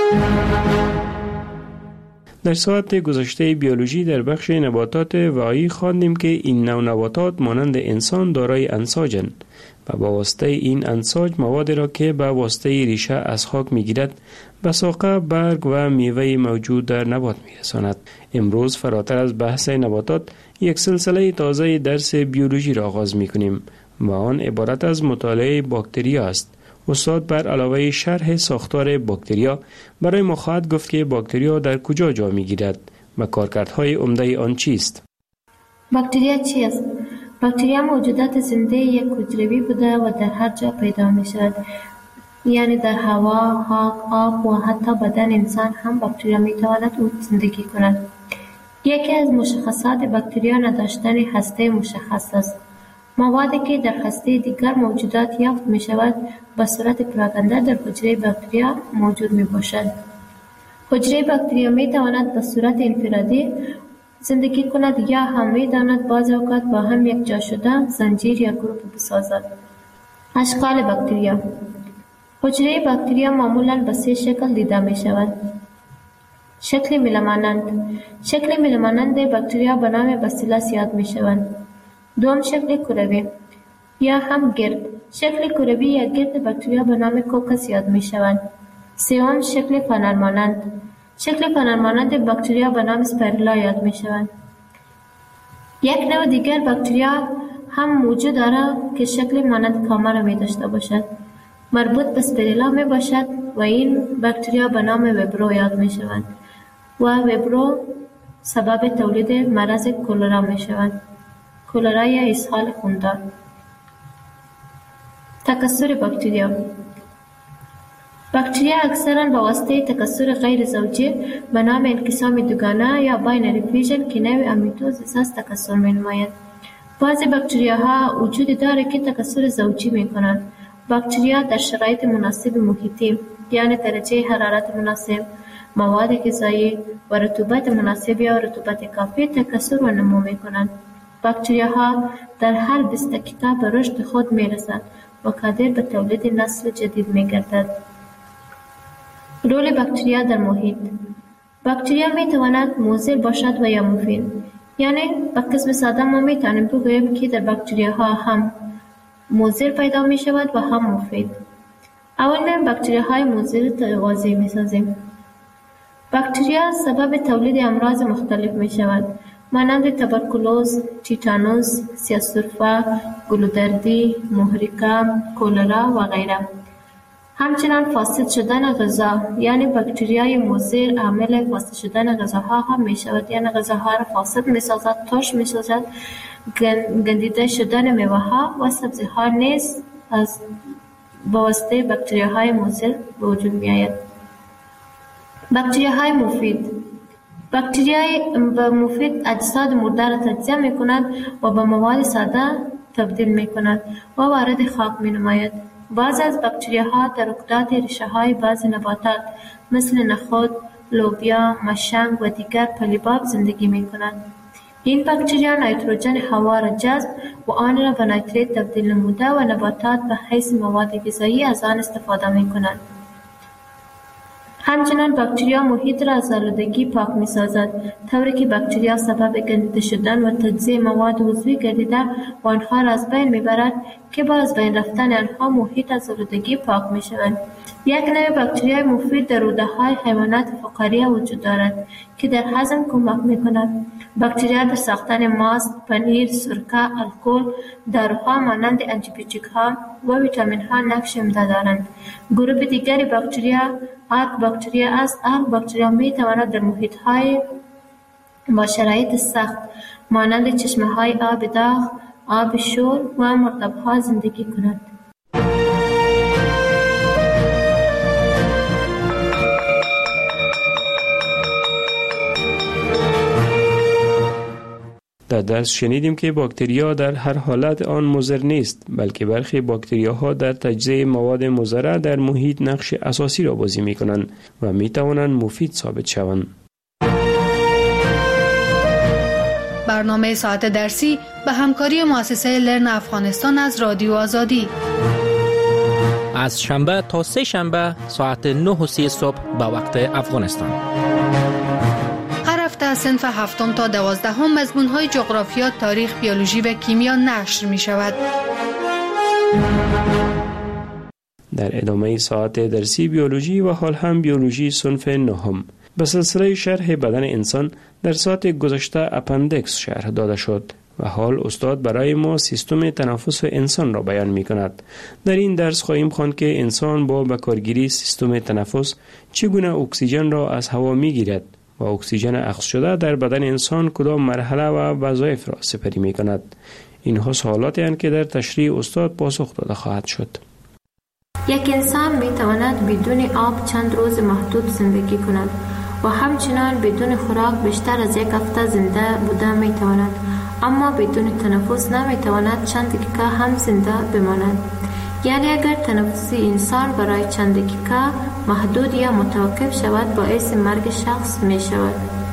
در ساعت گذشته بیولوژی در بخش نباتات واعی خواندیم که این نوع نباتات مانند انسان دارای انساجند و با واسطه این انساج مواد را که به واسطه ریشه از خاک میگیرد به ساقه، برگ و میوه موجود در نبات میرساند. امروز فراتر از بحث نباتات یک سلسله تازه درس بیولوژی را آغاز میکنیم و آن عبارت از مطالعه باکتریا است. استاد بر علاوه شرح ساختار باکتریا برای ما خواهد گفت که باکتریا در کجا جا میگیرد و کارکردهای عمده آن چیست. باکتریا چیست؟ باکتریا موجودات زنده یک حجروی بوده و در هر جا پیدا می شود، یعنی در هوا، خاک، آب و حتی بدن انسان هم باکتریا می تواند زندگی کند. یکی از مشخصات باکتریا نداشتن هسته مشخص است. موادی که در هسته دیگر موجودات یافت می شود به صورت پراکنده در حجره باکتریا موجود می باشد. حجره باکتریا می تواند به صورت انفرادی زندگی کند یا هم می داند بعض اوقات با هم یک جا شده زنجیر یا گروپ بسازد. اشکال باکتریا. حجره باکتریا معمولاً به 3 شکل دیده می شود. شکل میله‌مانند. شکل میله‌مانند باکتریا به نام باسیلس یاد می شوند. دوم شکل کروی یا هم گرد. شکل کروی یا گرد باکتریا به نام کوکس یاد می شوند. سوم شکل فنرمانند. شکل فنرمانند باکتریا به نام اسپایرولا یاد می شوند. یک نوع دیگر باکتریا هم موجود دارد که شکل مانند کامه می داشته باشد. مربوط به اسپیرولا می باشد و این باکتریا به نام ویبرو یاد می شود و ویبرو سبب تولید مرض کولرا می شود. کولرا یا اسهال خوندار. تکثر باکتریا. باکتریا اکثرا با واسطه تکثر غیر زوجی به نام انقسام دوگانه یا باینری فیوژن که نوع امیتوزیس است تکثر می نماید. بعضی باکتریاها وجود دارد که تکثر زوجی می کنند. باکتریا در شرایط مناسب محیطی یعنی درجه حرارت مناسب، مواد غذایی و رطوبت مناسب یا رطوبت کافی تکثر و نمو می کنند. باکتریاها در هر 20 دقیقه به رشد خود می رسند و قادر به تولید نسل جدید می گردد. رول باکتریا در محیط. باکتریا می تواند مضر باشد و یا مفید. یعنی به قسم ساده ما می توانیم بگوییم که در باکتریاها هم مضر پیدا می شود و هم مفید. اول می باکتریاهای مضر تغذیه می سازیم. باکتریا سبب تولید امراض مختلف می شود مانند تبرکلوز، تیتانوس، سیاه‌سرفه، گلودردی، محرقه، کولرا و غیره. همچنان فاسد شدن غذا یعنی باکتریای مضر عامل فاسد شدن غذاها هم می شود، یعنی غذاها را فاسد می سازد، ترش می سازد. گندیده شدن میوه ها و سبزی ها نیز از واسطه باکتریاهای مضر به وجود می آید. باکتریاهای مفید. باکتریای مفید اجساد مرده را تجزیه می کند و به مواد ساده تبدیل می کند و وارد خاک می نماید. بعضی از باکتریاها در رکدات ریشه های بعضی نباتات مثل نخود، لوبیا، مشنگ و دیگر پلیباب زندگی می کنند. این باکتریا نیتروژن هوا را جذب و آن را به نیتریت تبدیل نموده و نباتات به حیث مواد غذایی از آن استفاده می کنند. همچنان باکتریا محیط را از آلودگی پاک می سازد، طوری که باکتریا سبب گندیده شدن و تجزیه مواد عضوی گردیده و آنها را از بین می برد که با از بین رفتن آنها محیط از آلودگی پاک می شود. یک نوع باکتریای مفید در روده های حیوانات فقاریه وجود دارد که در هضم کمک می کند. باکتریا در ساختن ماست، پنیر، سرکه، الکل، داروها مانند آنتیبیوتیک ها و ویتامین ها نقش عمده دارند. گروه دیگری باکتریا آرک باکتریا است. آرک باکتریا می تواند در محیط های با شرایط سخت مانند چشمه های آب داغ، آب شور و مرطب ها زندگی کند. در درس شنیدیم که باکتریا در هر حالت آن مضر نیست، بلکه برخی باکتریاها در تجزیه مواد مضره در محیط نقش اساسی را بازی می کنند و می توانند مفید ثابت شوند. برنامه ساعت درسی به همکاری مؤسسه لرن افغانستان از رادیو آزادی از شنبه تا سه شنبه ساعت 9:30 صبح به وقت افغانستان. هر هفته از صنف 7 تا 12 مضمون‌های جغرافیا، تاریخ، بیولوژی و کیمیا نشر می شود. در ادامه ساعت درسی بیولوژی و حال هم بیولوژی صنف 9 به سلسله شرح بدن انسان در ساعت گذشته اپندکس شرح داده شد و حال استاد برای ما سیستم تنفس انسان را بیان می کند. در این درس خواهیم خواند که انسان با بکارگیری سیستم تنفس چگونه اکسیژن را از هوا می گیرد و اکسیژن اخذ شده در بدن انسان کدام مرحله و وظایف را سپری می کند. اینها سوالاتی هستند که در تشریح استاد پاسخ داده خواهد شد. یک انسان می تواند بدون آب چند روز محدود زندگی کند و همچنان بدون خوراک بیشتر از یک هفته زنده بوده می تواند، اما بدون تنفس نمی تواند چند دقیقه هم زنده بماند. یعنی اگر تنفس انسان برای چند دقیقه محدود یا متوقف شود باعث مرگ شخص می شود.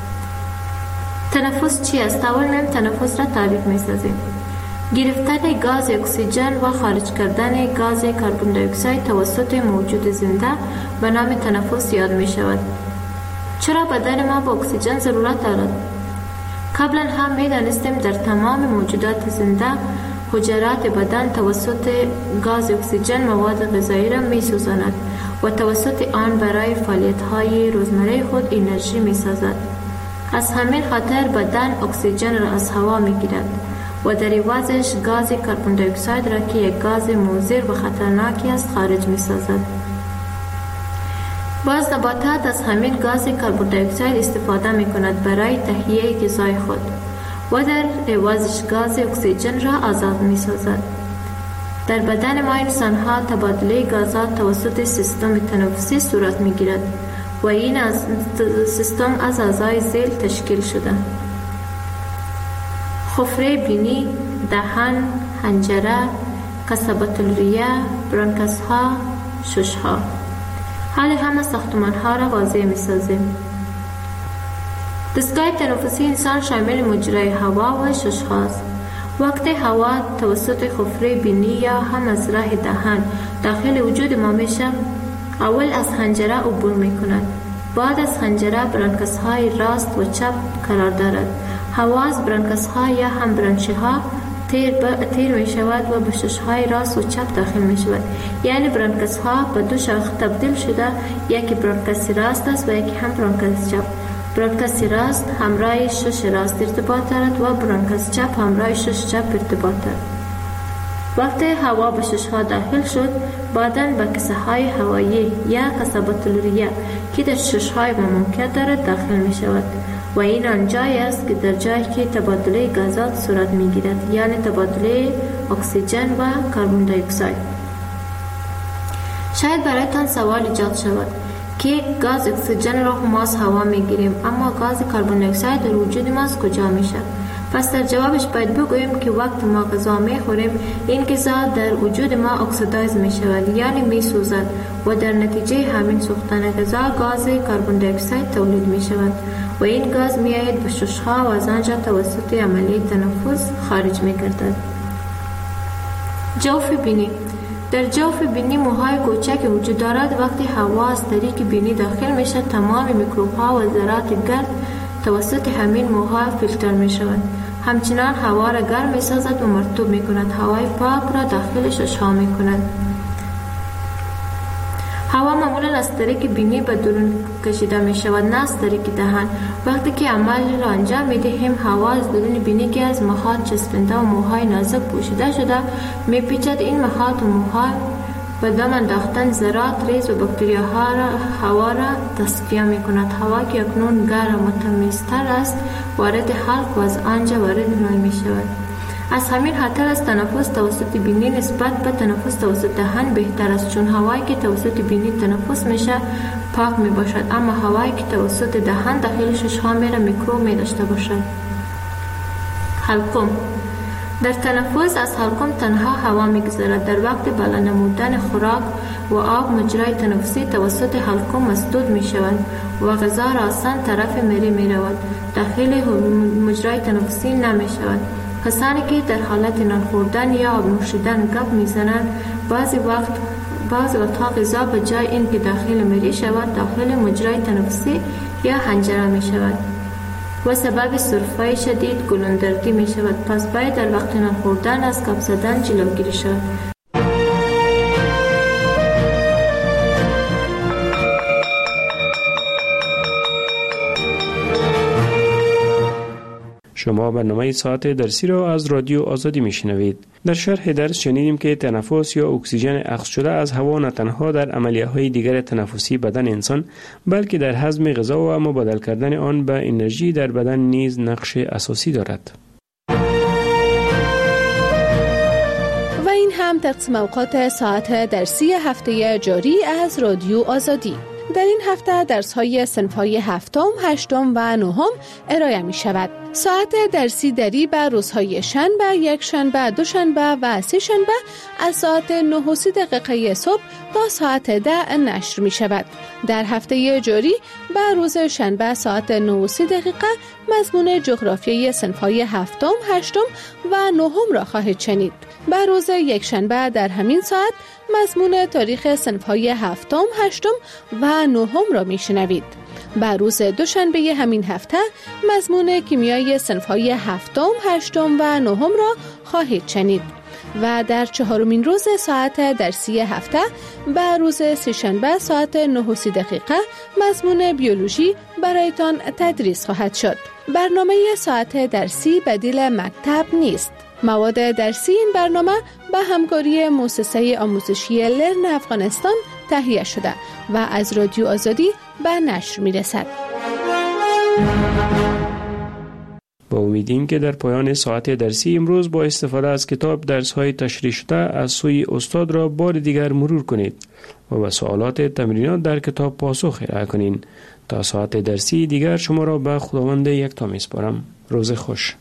تنفس چی است؟ اول میم تنفس را تعریف می سازیم. گرفتن گاز اکسیژن و خارج کردن گاز کربن دی اکساید توسط موجود زنده به نام تنفس یاد می شود. چرا بدن ما به اکسیژن ضرورت دارد؟ قبلا هم می دانستیم در تمام موجودات زنده حجرات بدن توسط گاز اکسیژن مواد غذایی را می سوزاند و توسط آن برای فعالیت های روزمره خود انرژی می سازد. از همین خاطر بدن اکسیژن را از هوا می گیرد و در عوضش گاز کربن دی اکساید را که یک گاز مضر و خطرناکی است خارج می سازد. باز نباتات از همین گاز کربن دی اکساید استفاده می کند برای تهیه غذای خود و در عوضش گاز اکسیژن را آزاد می سازد. در بدن ما انسان ها تبادله گازات توسط سیستم تنفسی صورت می گیرد و این سیستم از اعضای ذیل تشکیل شده: خفره بینی، دهان، حنجره، قصبة الریه، برانکس ها، شش ها. حال همه ساختمان ها را واضح می سازیم. دستگاه تنفسی انسان شامل مجرای هوا و شش هاست. وقتی هوا توسط خفره بینی یا هم از راه دهان داخل وجود ما میشه، اول از حنجره عبور می کند. بعد از حنجره برانکس های راست و چپ قرار دارد. هوا از برانکس ها یا هم برانچه ها تیر می شود و به شش های راست و چپ داخل می شود. یعنی برانکس ها به دو شاخه تبدیل شده، یکی برانکس راست است و یکی هم برانکس چپ. برانکس راست همراه شش راست ارتباط دارد و برانکس چپ همراه شش چپ ارتباط دارد. وقتی هوا به شش ها داخل شد، بعداً به کسه های هوایی یا قصبة الریه که در شش های ممکن دارد داخل می شود و این آنجایی است که در جایی که تبادله گازات صورت می گیرد، یعنی تبادله اکسیژن و کربن دی اکساید. شاید برایتان سوال ایجاد شود که گاز اکسیژن را ما از هوا می گیریم، اما گاز کربن دی اکساید در وجود ما از کجا می شود؟ پس در جوابش باید بگوییم که وقت ما غذا می خوریم، این غذا در وجود ما اکسیدایز می شود، یعنی می سوزد و در نتیجه همین سوختن غذا گاز کربن دی اکساید تولید می شود و این گاز می آید به ششها و از آنجا توسط عملیه تنفس خارج می گردد. جوف بینی. در جوف بینی موهای کوچک وجود دارد. وقتی هوا از طریق بینی داخل می شود، تمام میکروب ها و ذرات گرد توسط همین موها فیلتر می شود. همچنان هوا را گرم می سازد و مرطوب می کند. هوای پاک را داخل ششها می کند. هوا معمولا از طریق بینی به درون کشیده می شود، نه از طریق دهان. وقتی که عمل را انجام می دهیم، هوا از درون بینی که از مخاط چسبنده و موهای نازک پوشیده شده می پیچد. این مخاط و موها به دم انداختن ذرات ریز و باکتریاها هوا را تصفیه می کند. هوا که اکنون گرم و تمیزتر است وارد حلق و از آنجا وارد نای می شود. از همین خاطر از تنفس توسط بینی نسبت به تنفس توسط دهان بهتر است، چون هوایی که توسط بینی تنفس میشه پاک می باشد، اما هوایی که توسط دهان داخل ششها میره میکروب می داشته باشد. حلقم. در تنفس از حلقم تنها هوا میگذرد. در وقت بالا نمودن خوراک و آب مجرای تنفسی توسط حلقم مسدود می شود و غذا را آسان طرف مری می رود، داخل مجرای تنفسی نمی شود. کسانی که در حالت نان خوردن یا آب نوشیدن گپ میزنند، بعضی وقتها غذا به جای این که داخل مری شود داخل مجرای تنفسی یا حنجره می شود و سبب سرفه شدید گلوندردی می شود. پس باید در وقت نان خوردن از گپ زدن جلوگیری شود. شما برنامه ساعت درسی را از رادیو آزادی میشنوید. در شرح درس شنیدیم که تنفس یا اکسیژن اخذ شده از هوا نه تنها در عملیه‌های دیگر تنفسی بدن انسان، بلکه در هضم غذا و مبادله کردن آن به انرژی در بدن نیز نقش اساسی دارد. و این هم تقسیم اوقات ساعت درسی هفته جاری از رادیو آزادی. در این هفته درس‌های صنف‌های هفتم، هشتم و نهم ارائه می شود. ساعت درسی دری به روزهای شنبه، یک شنبه، دوشنبه و سه شنبه از ساعت 9:30 صبح تا ساعت 10 نشر می شود. در هفته جاری به روز شنبه ساعت 9:30 مضمون جغرافیای صنف‌های هفتم، هشتم و نهم را خواهید شنید. به روز یک شنبه در همین ساعت مضمون تاریخ صنف‌های هفتم، هشتم و نهم را میشنوید. به روز دوشنبه همین هفته مضمون کیمیای صنف‌های هفتم، هشتم و نهم را خواهید شنید. و در چهارمین روز ساعت درسی هفته به روز سه‌شنبه ساعت 9:30 مضمون بیولوژی برایتان تدریس خواهد شد. برنامه ساعت درسی بدیل مکتب نیست. مواد درسی این برنامه به همکاری مؤسسه آموزشی لرن افغانستان تهیه شده و از رادیو آزادی به نشر می‌رسد. با امیدیم که در پایان ساعت درسی امروز با استفاده از کتاب درس‌های تشریح شده از سوی استاد را بار دیگر مرور کنید و به سوالات تمرینات در کتاب پاسخ ارائه کنید. تا ساعت درسی دیگر شما را به خداوند یکتا می‌سپارم. روز خوش.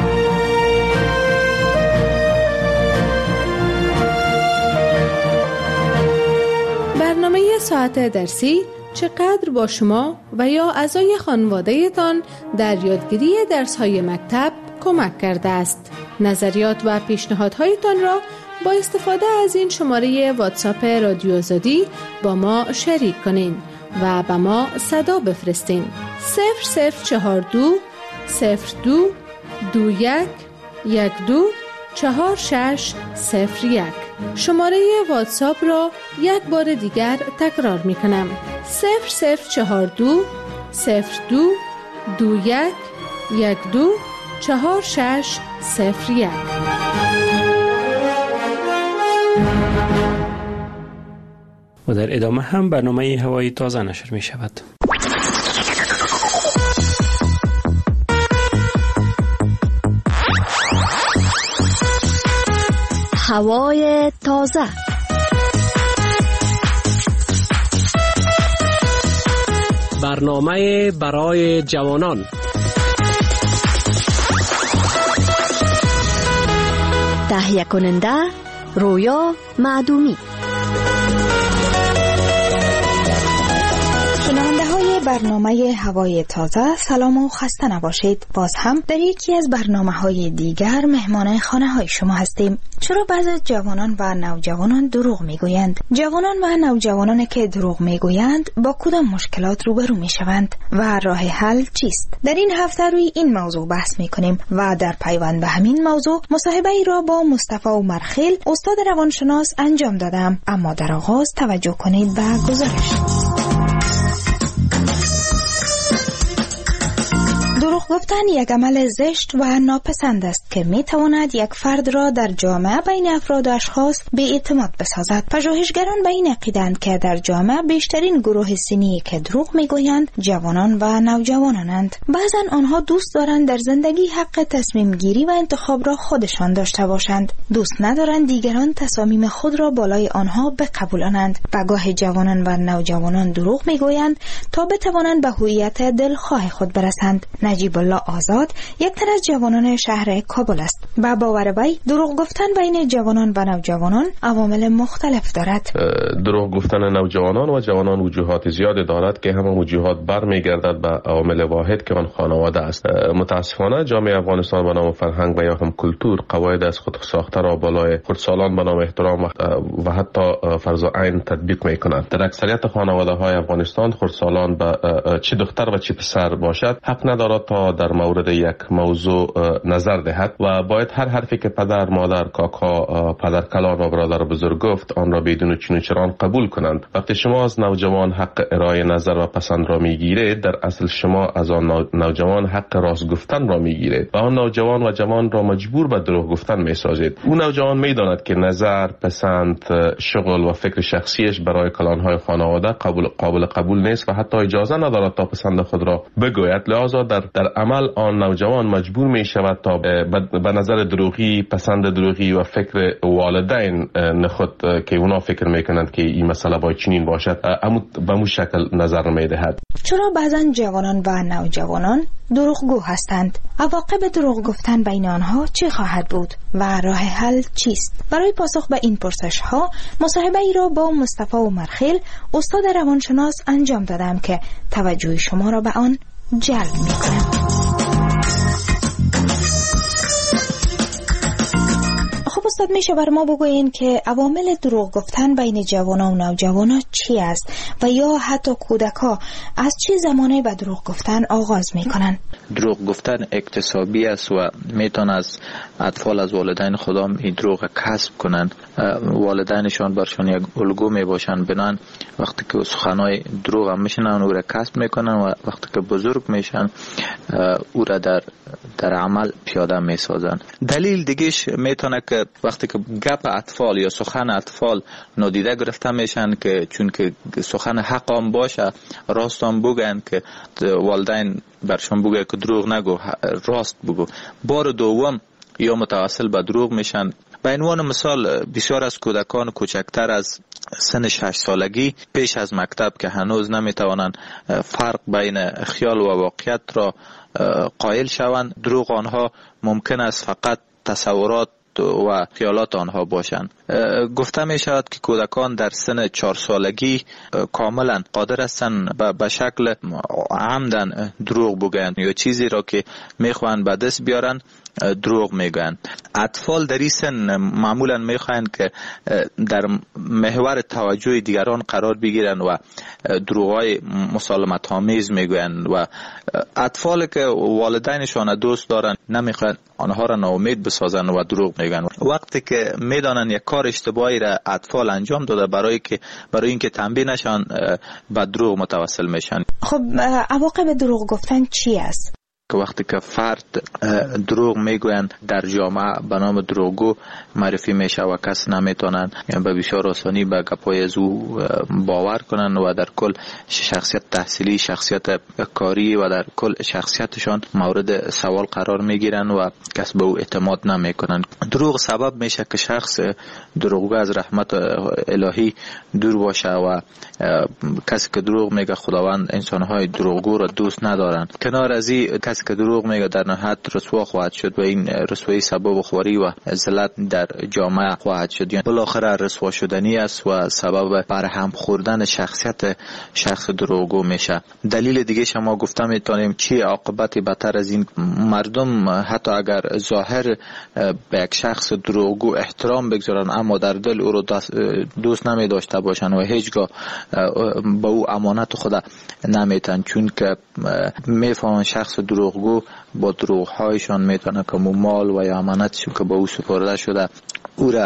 برنامه ساعت درسی چقدر با شما و یا اعضای خانواده‌تان در یادگیری درس‌های مکتب کمک کرده است؟ نظریات و پیشنهادهایتان را با استفاده از این شماره واتساپ رادیو آزادی با ما شریک کنین و به ما صدا بفرستین. 0042 02 21 12 4601. شماره واتساپ را یک بار دیگر تکرار می کنم. 0042 02 21 12 4601. و در ادامه هم برنامه هوای تازه نشر می شود. هوای تازه. برنامه برای جوانان. تهیه کننده رویا معدومی. برنامه هوای تازه، سلام و خسته نباشید. باز هم در یکی از برنامه‌های دیگر مهمان خانه های شما هستیم. چرا بعضی جوانان و نوجوانان دروغ میگویند؟ جوانان و نوجوانانی که دروغ میگویند با کدام مشکلات روبرو میشوند و راه حل چیست؟ در این هفته روی این موضوع بحث میکنیم و در پیوند به همین موضوع مصاحبه ای را با مصطفی عمرخیل استاد روانشناس انجام دادم. اما در آغاز توجه کنید به گزارش. دروغ گفتن یک عمل زشت و ناپسند است که می تواند یک فرد را در جامعه بین افراد و اشخاص بی اعتماد بسازد. پژوهشگران به این عقیدند که در جامعه بیشترین گروه سنی که دروغ می گویند جوانان و نوجوانانند. بعضا آنها دوست دارند در زندگی حق تصمیم گیری و انتخاب را خودشان داشته باشند. دوست ندارند دیگران تصامیم خود را بالای آنها بقبولانند. و گاه جوانان و نوجوانان دروغ می گویند تا بتوانند به هویت دلخواه خود برسند. نجیب الله آزاد یک تن از جوانان شهر کابل است. با باور وی دروغ گفتن بین جوانان و نوجوانان عوامل مختلف دارد. دروغ گفتن نوجوانان و جوانان وجوهات زیادی دارد که همه وجوهات برمیگردد به عامل واحد که آن خانواده است. متاسفانه جامعه افغانستان به نام فرهنگ و یا هم کلتور قواعد از خود ساخته را بالای خردسالان به نام احترام و حتی فرض عین تطبیق می‌کند. در اکثریت خانواده‌های افغانستان خردسالان به چه دختر و چه پسر باشد حق ندارد تا در مورد یک موضوع نظر دهد و باید هر حرفی که پدر، مادر، کاکا، پدرکلان و برادر بزرگ گفت آن را بدون چون و چرا قبول کنند. وقتی شما از نوجوان حق ارائه نظر و پسند را میگیرید، در اصل شما از آن نوجوان حق راست گفتن را میگیرید و آن نوجوان و جوان را مجبور به دروغ گفتن میسازید. اون نوجوان میداند که نظر، پسند، شغل و فکر شخصیش برای کلانهای خانواده قابل قبول نیست و حتی اجازه ندارد تا پسند خود را بگوید. لذا در عمل آن نوجوان مجبور می شود تا به نظر دروغی، پسند دروغی و فکر والدین نخود که اونا فکر میکنند که این مسئله باید چنین باشد به مو شکل نظر می دهد. چرا بعضا جوانان و نوجوانان دروغگو هستند؟ عواقب دروغ گفتن بین آنها چی خواهد بود و راه حل چیست؟ برای پاسخ به این پرسش ها مصاحبه ای را با مصطفی عمرخیل استاد روانشناس انجام دادم که توجه شما را به آن جلب میکنم. خب استاد، میشه بر ما بگوین که عوامل دروغ گفتن بین جوانان و نوجوانان چی است و یا حتی کودک‌ها از چه زمانی به دروغ گفتن آغاز میکنن؟ دروغ گفتن اکتسابی است و میتونه از اطفال از والدین خودم این دروغ کسب کنن. والدینشان برشان یک الگو میباشن، بنان وقتی که سخنای دروغ هم میشنن او را کسب میکنن و وقتی که بزرگ میشن او را در عمل پیاده میسازن. دلیل دیگهش میتونه که وقتی که گپ اطفال یا سخن اطفال نادیده گرفته میشن که چون که سخن حق هم باشه، راست هم بگن که والدین برشان بگه که دروغ نگو، راست بگو، بار دوم یا متواصل به دروغ میشن. به عنوان مثال بسیار از کودکان کوچکتر از سن 6 سالگی پیش از مکتب که هنوز نمیتوانند فرق بین خیال و واقعیت را قائل شوند، دروغ آنها ممکن است فقط تصورات و خیالات آنها باشند. گفته می شود که کودکان در سن 4 سالگی کاملا قادر هستند به شکل عمدن دروغ بگویند یا چیزی را که میخواهند به دست بیارن دروغ میگن. اطفال در این سن معمولا میخواهند که در محور توجه دیگران قرار بگیرن و دروغای مسالمت آمیز میگویند و اطفال که والدینشان دوست دارن نمیخواهند آنها را ناامید بسازن و دروغ میگن. وقتی که میدانن یک کار اشتباهی را اطفال انجام داده برای اینکه تنبیه نشن به دروغ متوسل میشن. خب عواقب دروغ گفتن چی است؟ که وقتی که فرد دروغ میگویند در جامعه به نام دروغگو معرفی میشه و کس نمیتونن به بسیار آسانی به گپای از او باور کنن و در کل شخصیت تحصیلی، شخصیت کاری و در کل شخصیتشان مورد سوال قرار میگیرن و کس به او اعتماد نمیکنن. دروغ سبب میشه که شخص دروغگو از رحمت الهی دور باشه و کسی که دروغ میگه خداوند انسانهای دروغگو را دوست ندارن. کنار از این کسی که دروغ میگه در نهایت رسوا خواهد شد و این رسوایی سبب خواری و ذلت در جامعه خواهد شد. یعنی بالاخره رسوا شدنی است و سبب برهم خوردن شخصیت شخص دروغگو میشه. دلیل دیگه شما گفته میتونیم چی عاقبت بدتر از این؟ مردم حتی اگر ظاهر به یک شخص دروغگو احترام بگذارن اما در دل او رو دوست نمی داشته باشن و هیچگاه به او امانت خود نمیتن، چون که میفهمن شخص دروغگو با دروغهایشان میتونه که مال و یا امانتشون که به او سپرده شده او را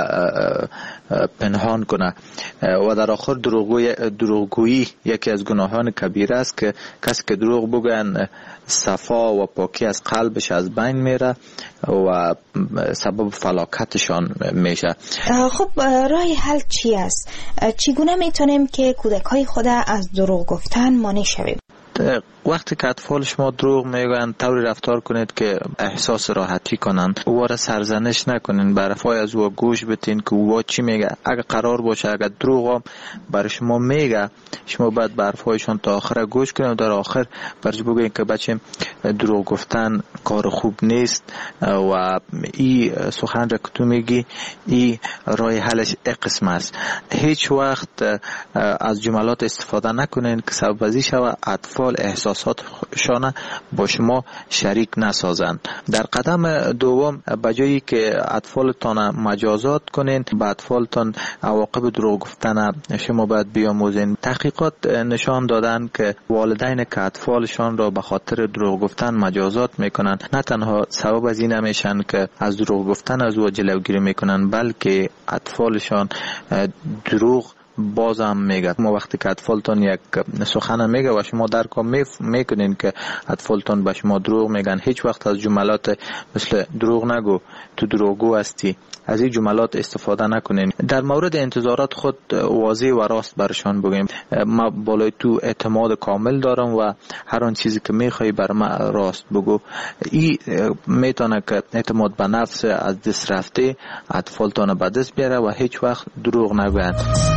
پنهان کنه و در آخر دروغگویی یکی از گناهان کبیره است که کسی که دروغ بگن صفا و پاکی از قلبش از بین میره و سبب فلاکتشان میشه. خب راه حل چی است؟ چگونه میتونیم که کودکای خود از دروغ گفتن مانع شویم؟ وقتی که اطفال شما دروغ میگن طوری رفتار کنید که احساس راحتی کنن، او را سرزنش نکنین، به حرفای از او گوش بدین که او چی میگه. اگه قرار باشه اگه دروغ هم برای شما میگه، شما باید به حرفایشان تا آخر گوش کنید و در آخر برش بگوین که بچه دروغ گفتن کار خوب نیست و این سخن را که تو میگی این راه حلش قسم است. هیچ وقت از جملات استفاده نکنین که سبب ازی شود اطفال احساساتشان با شما شریک نسازند. در قدم دوم بجایی که اطفالتان مجازات کنین، به اطفالتان عواقب دروغ گفتن شما باید بیاموزین. تحقیقات نشان دادن که والدین که اطفالشان را به خاطر دروغ گفتن مجازات میکنن نه تنها سبب از این نمیشن که از دروغ گفتن از او جلوگیری میکنن، بلکه اطفالشان دروغ بازم میگه. ما وقتی که اطفالتون یک سخن میگه و شما درک میکنین که اطفالتون به شما دروغ میگن، هیچ وقت از جملات مثل دروغ نگو، تو دروغگو هستی، از این جملات استفاده نکنین. در مورد انتظارات خود واضح و راست برشان بگیم. ما بالای تو اعتماد کامل دارم و هر آن چیزی که میخوای بر ما راست بگو. این میتونه که اعتماد به نفس از دست رفته اطفالتون به دست بیاره و هیچ وقت دروغ نگوین.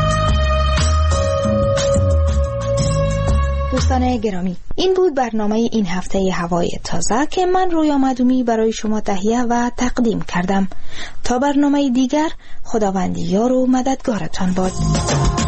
دوستان گرامی، این بود برنامه این هفته هوای تازه که من رویا مدومی برای شما تهیه و تقدیم کردم. تا برنامه دیگر، خداوند یار و مددگارتان باد.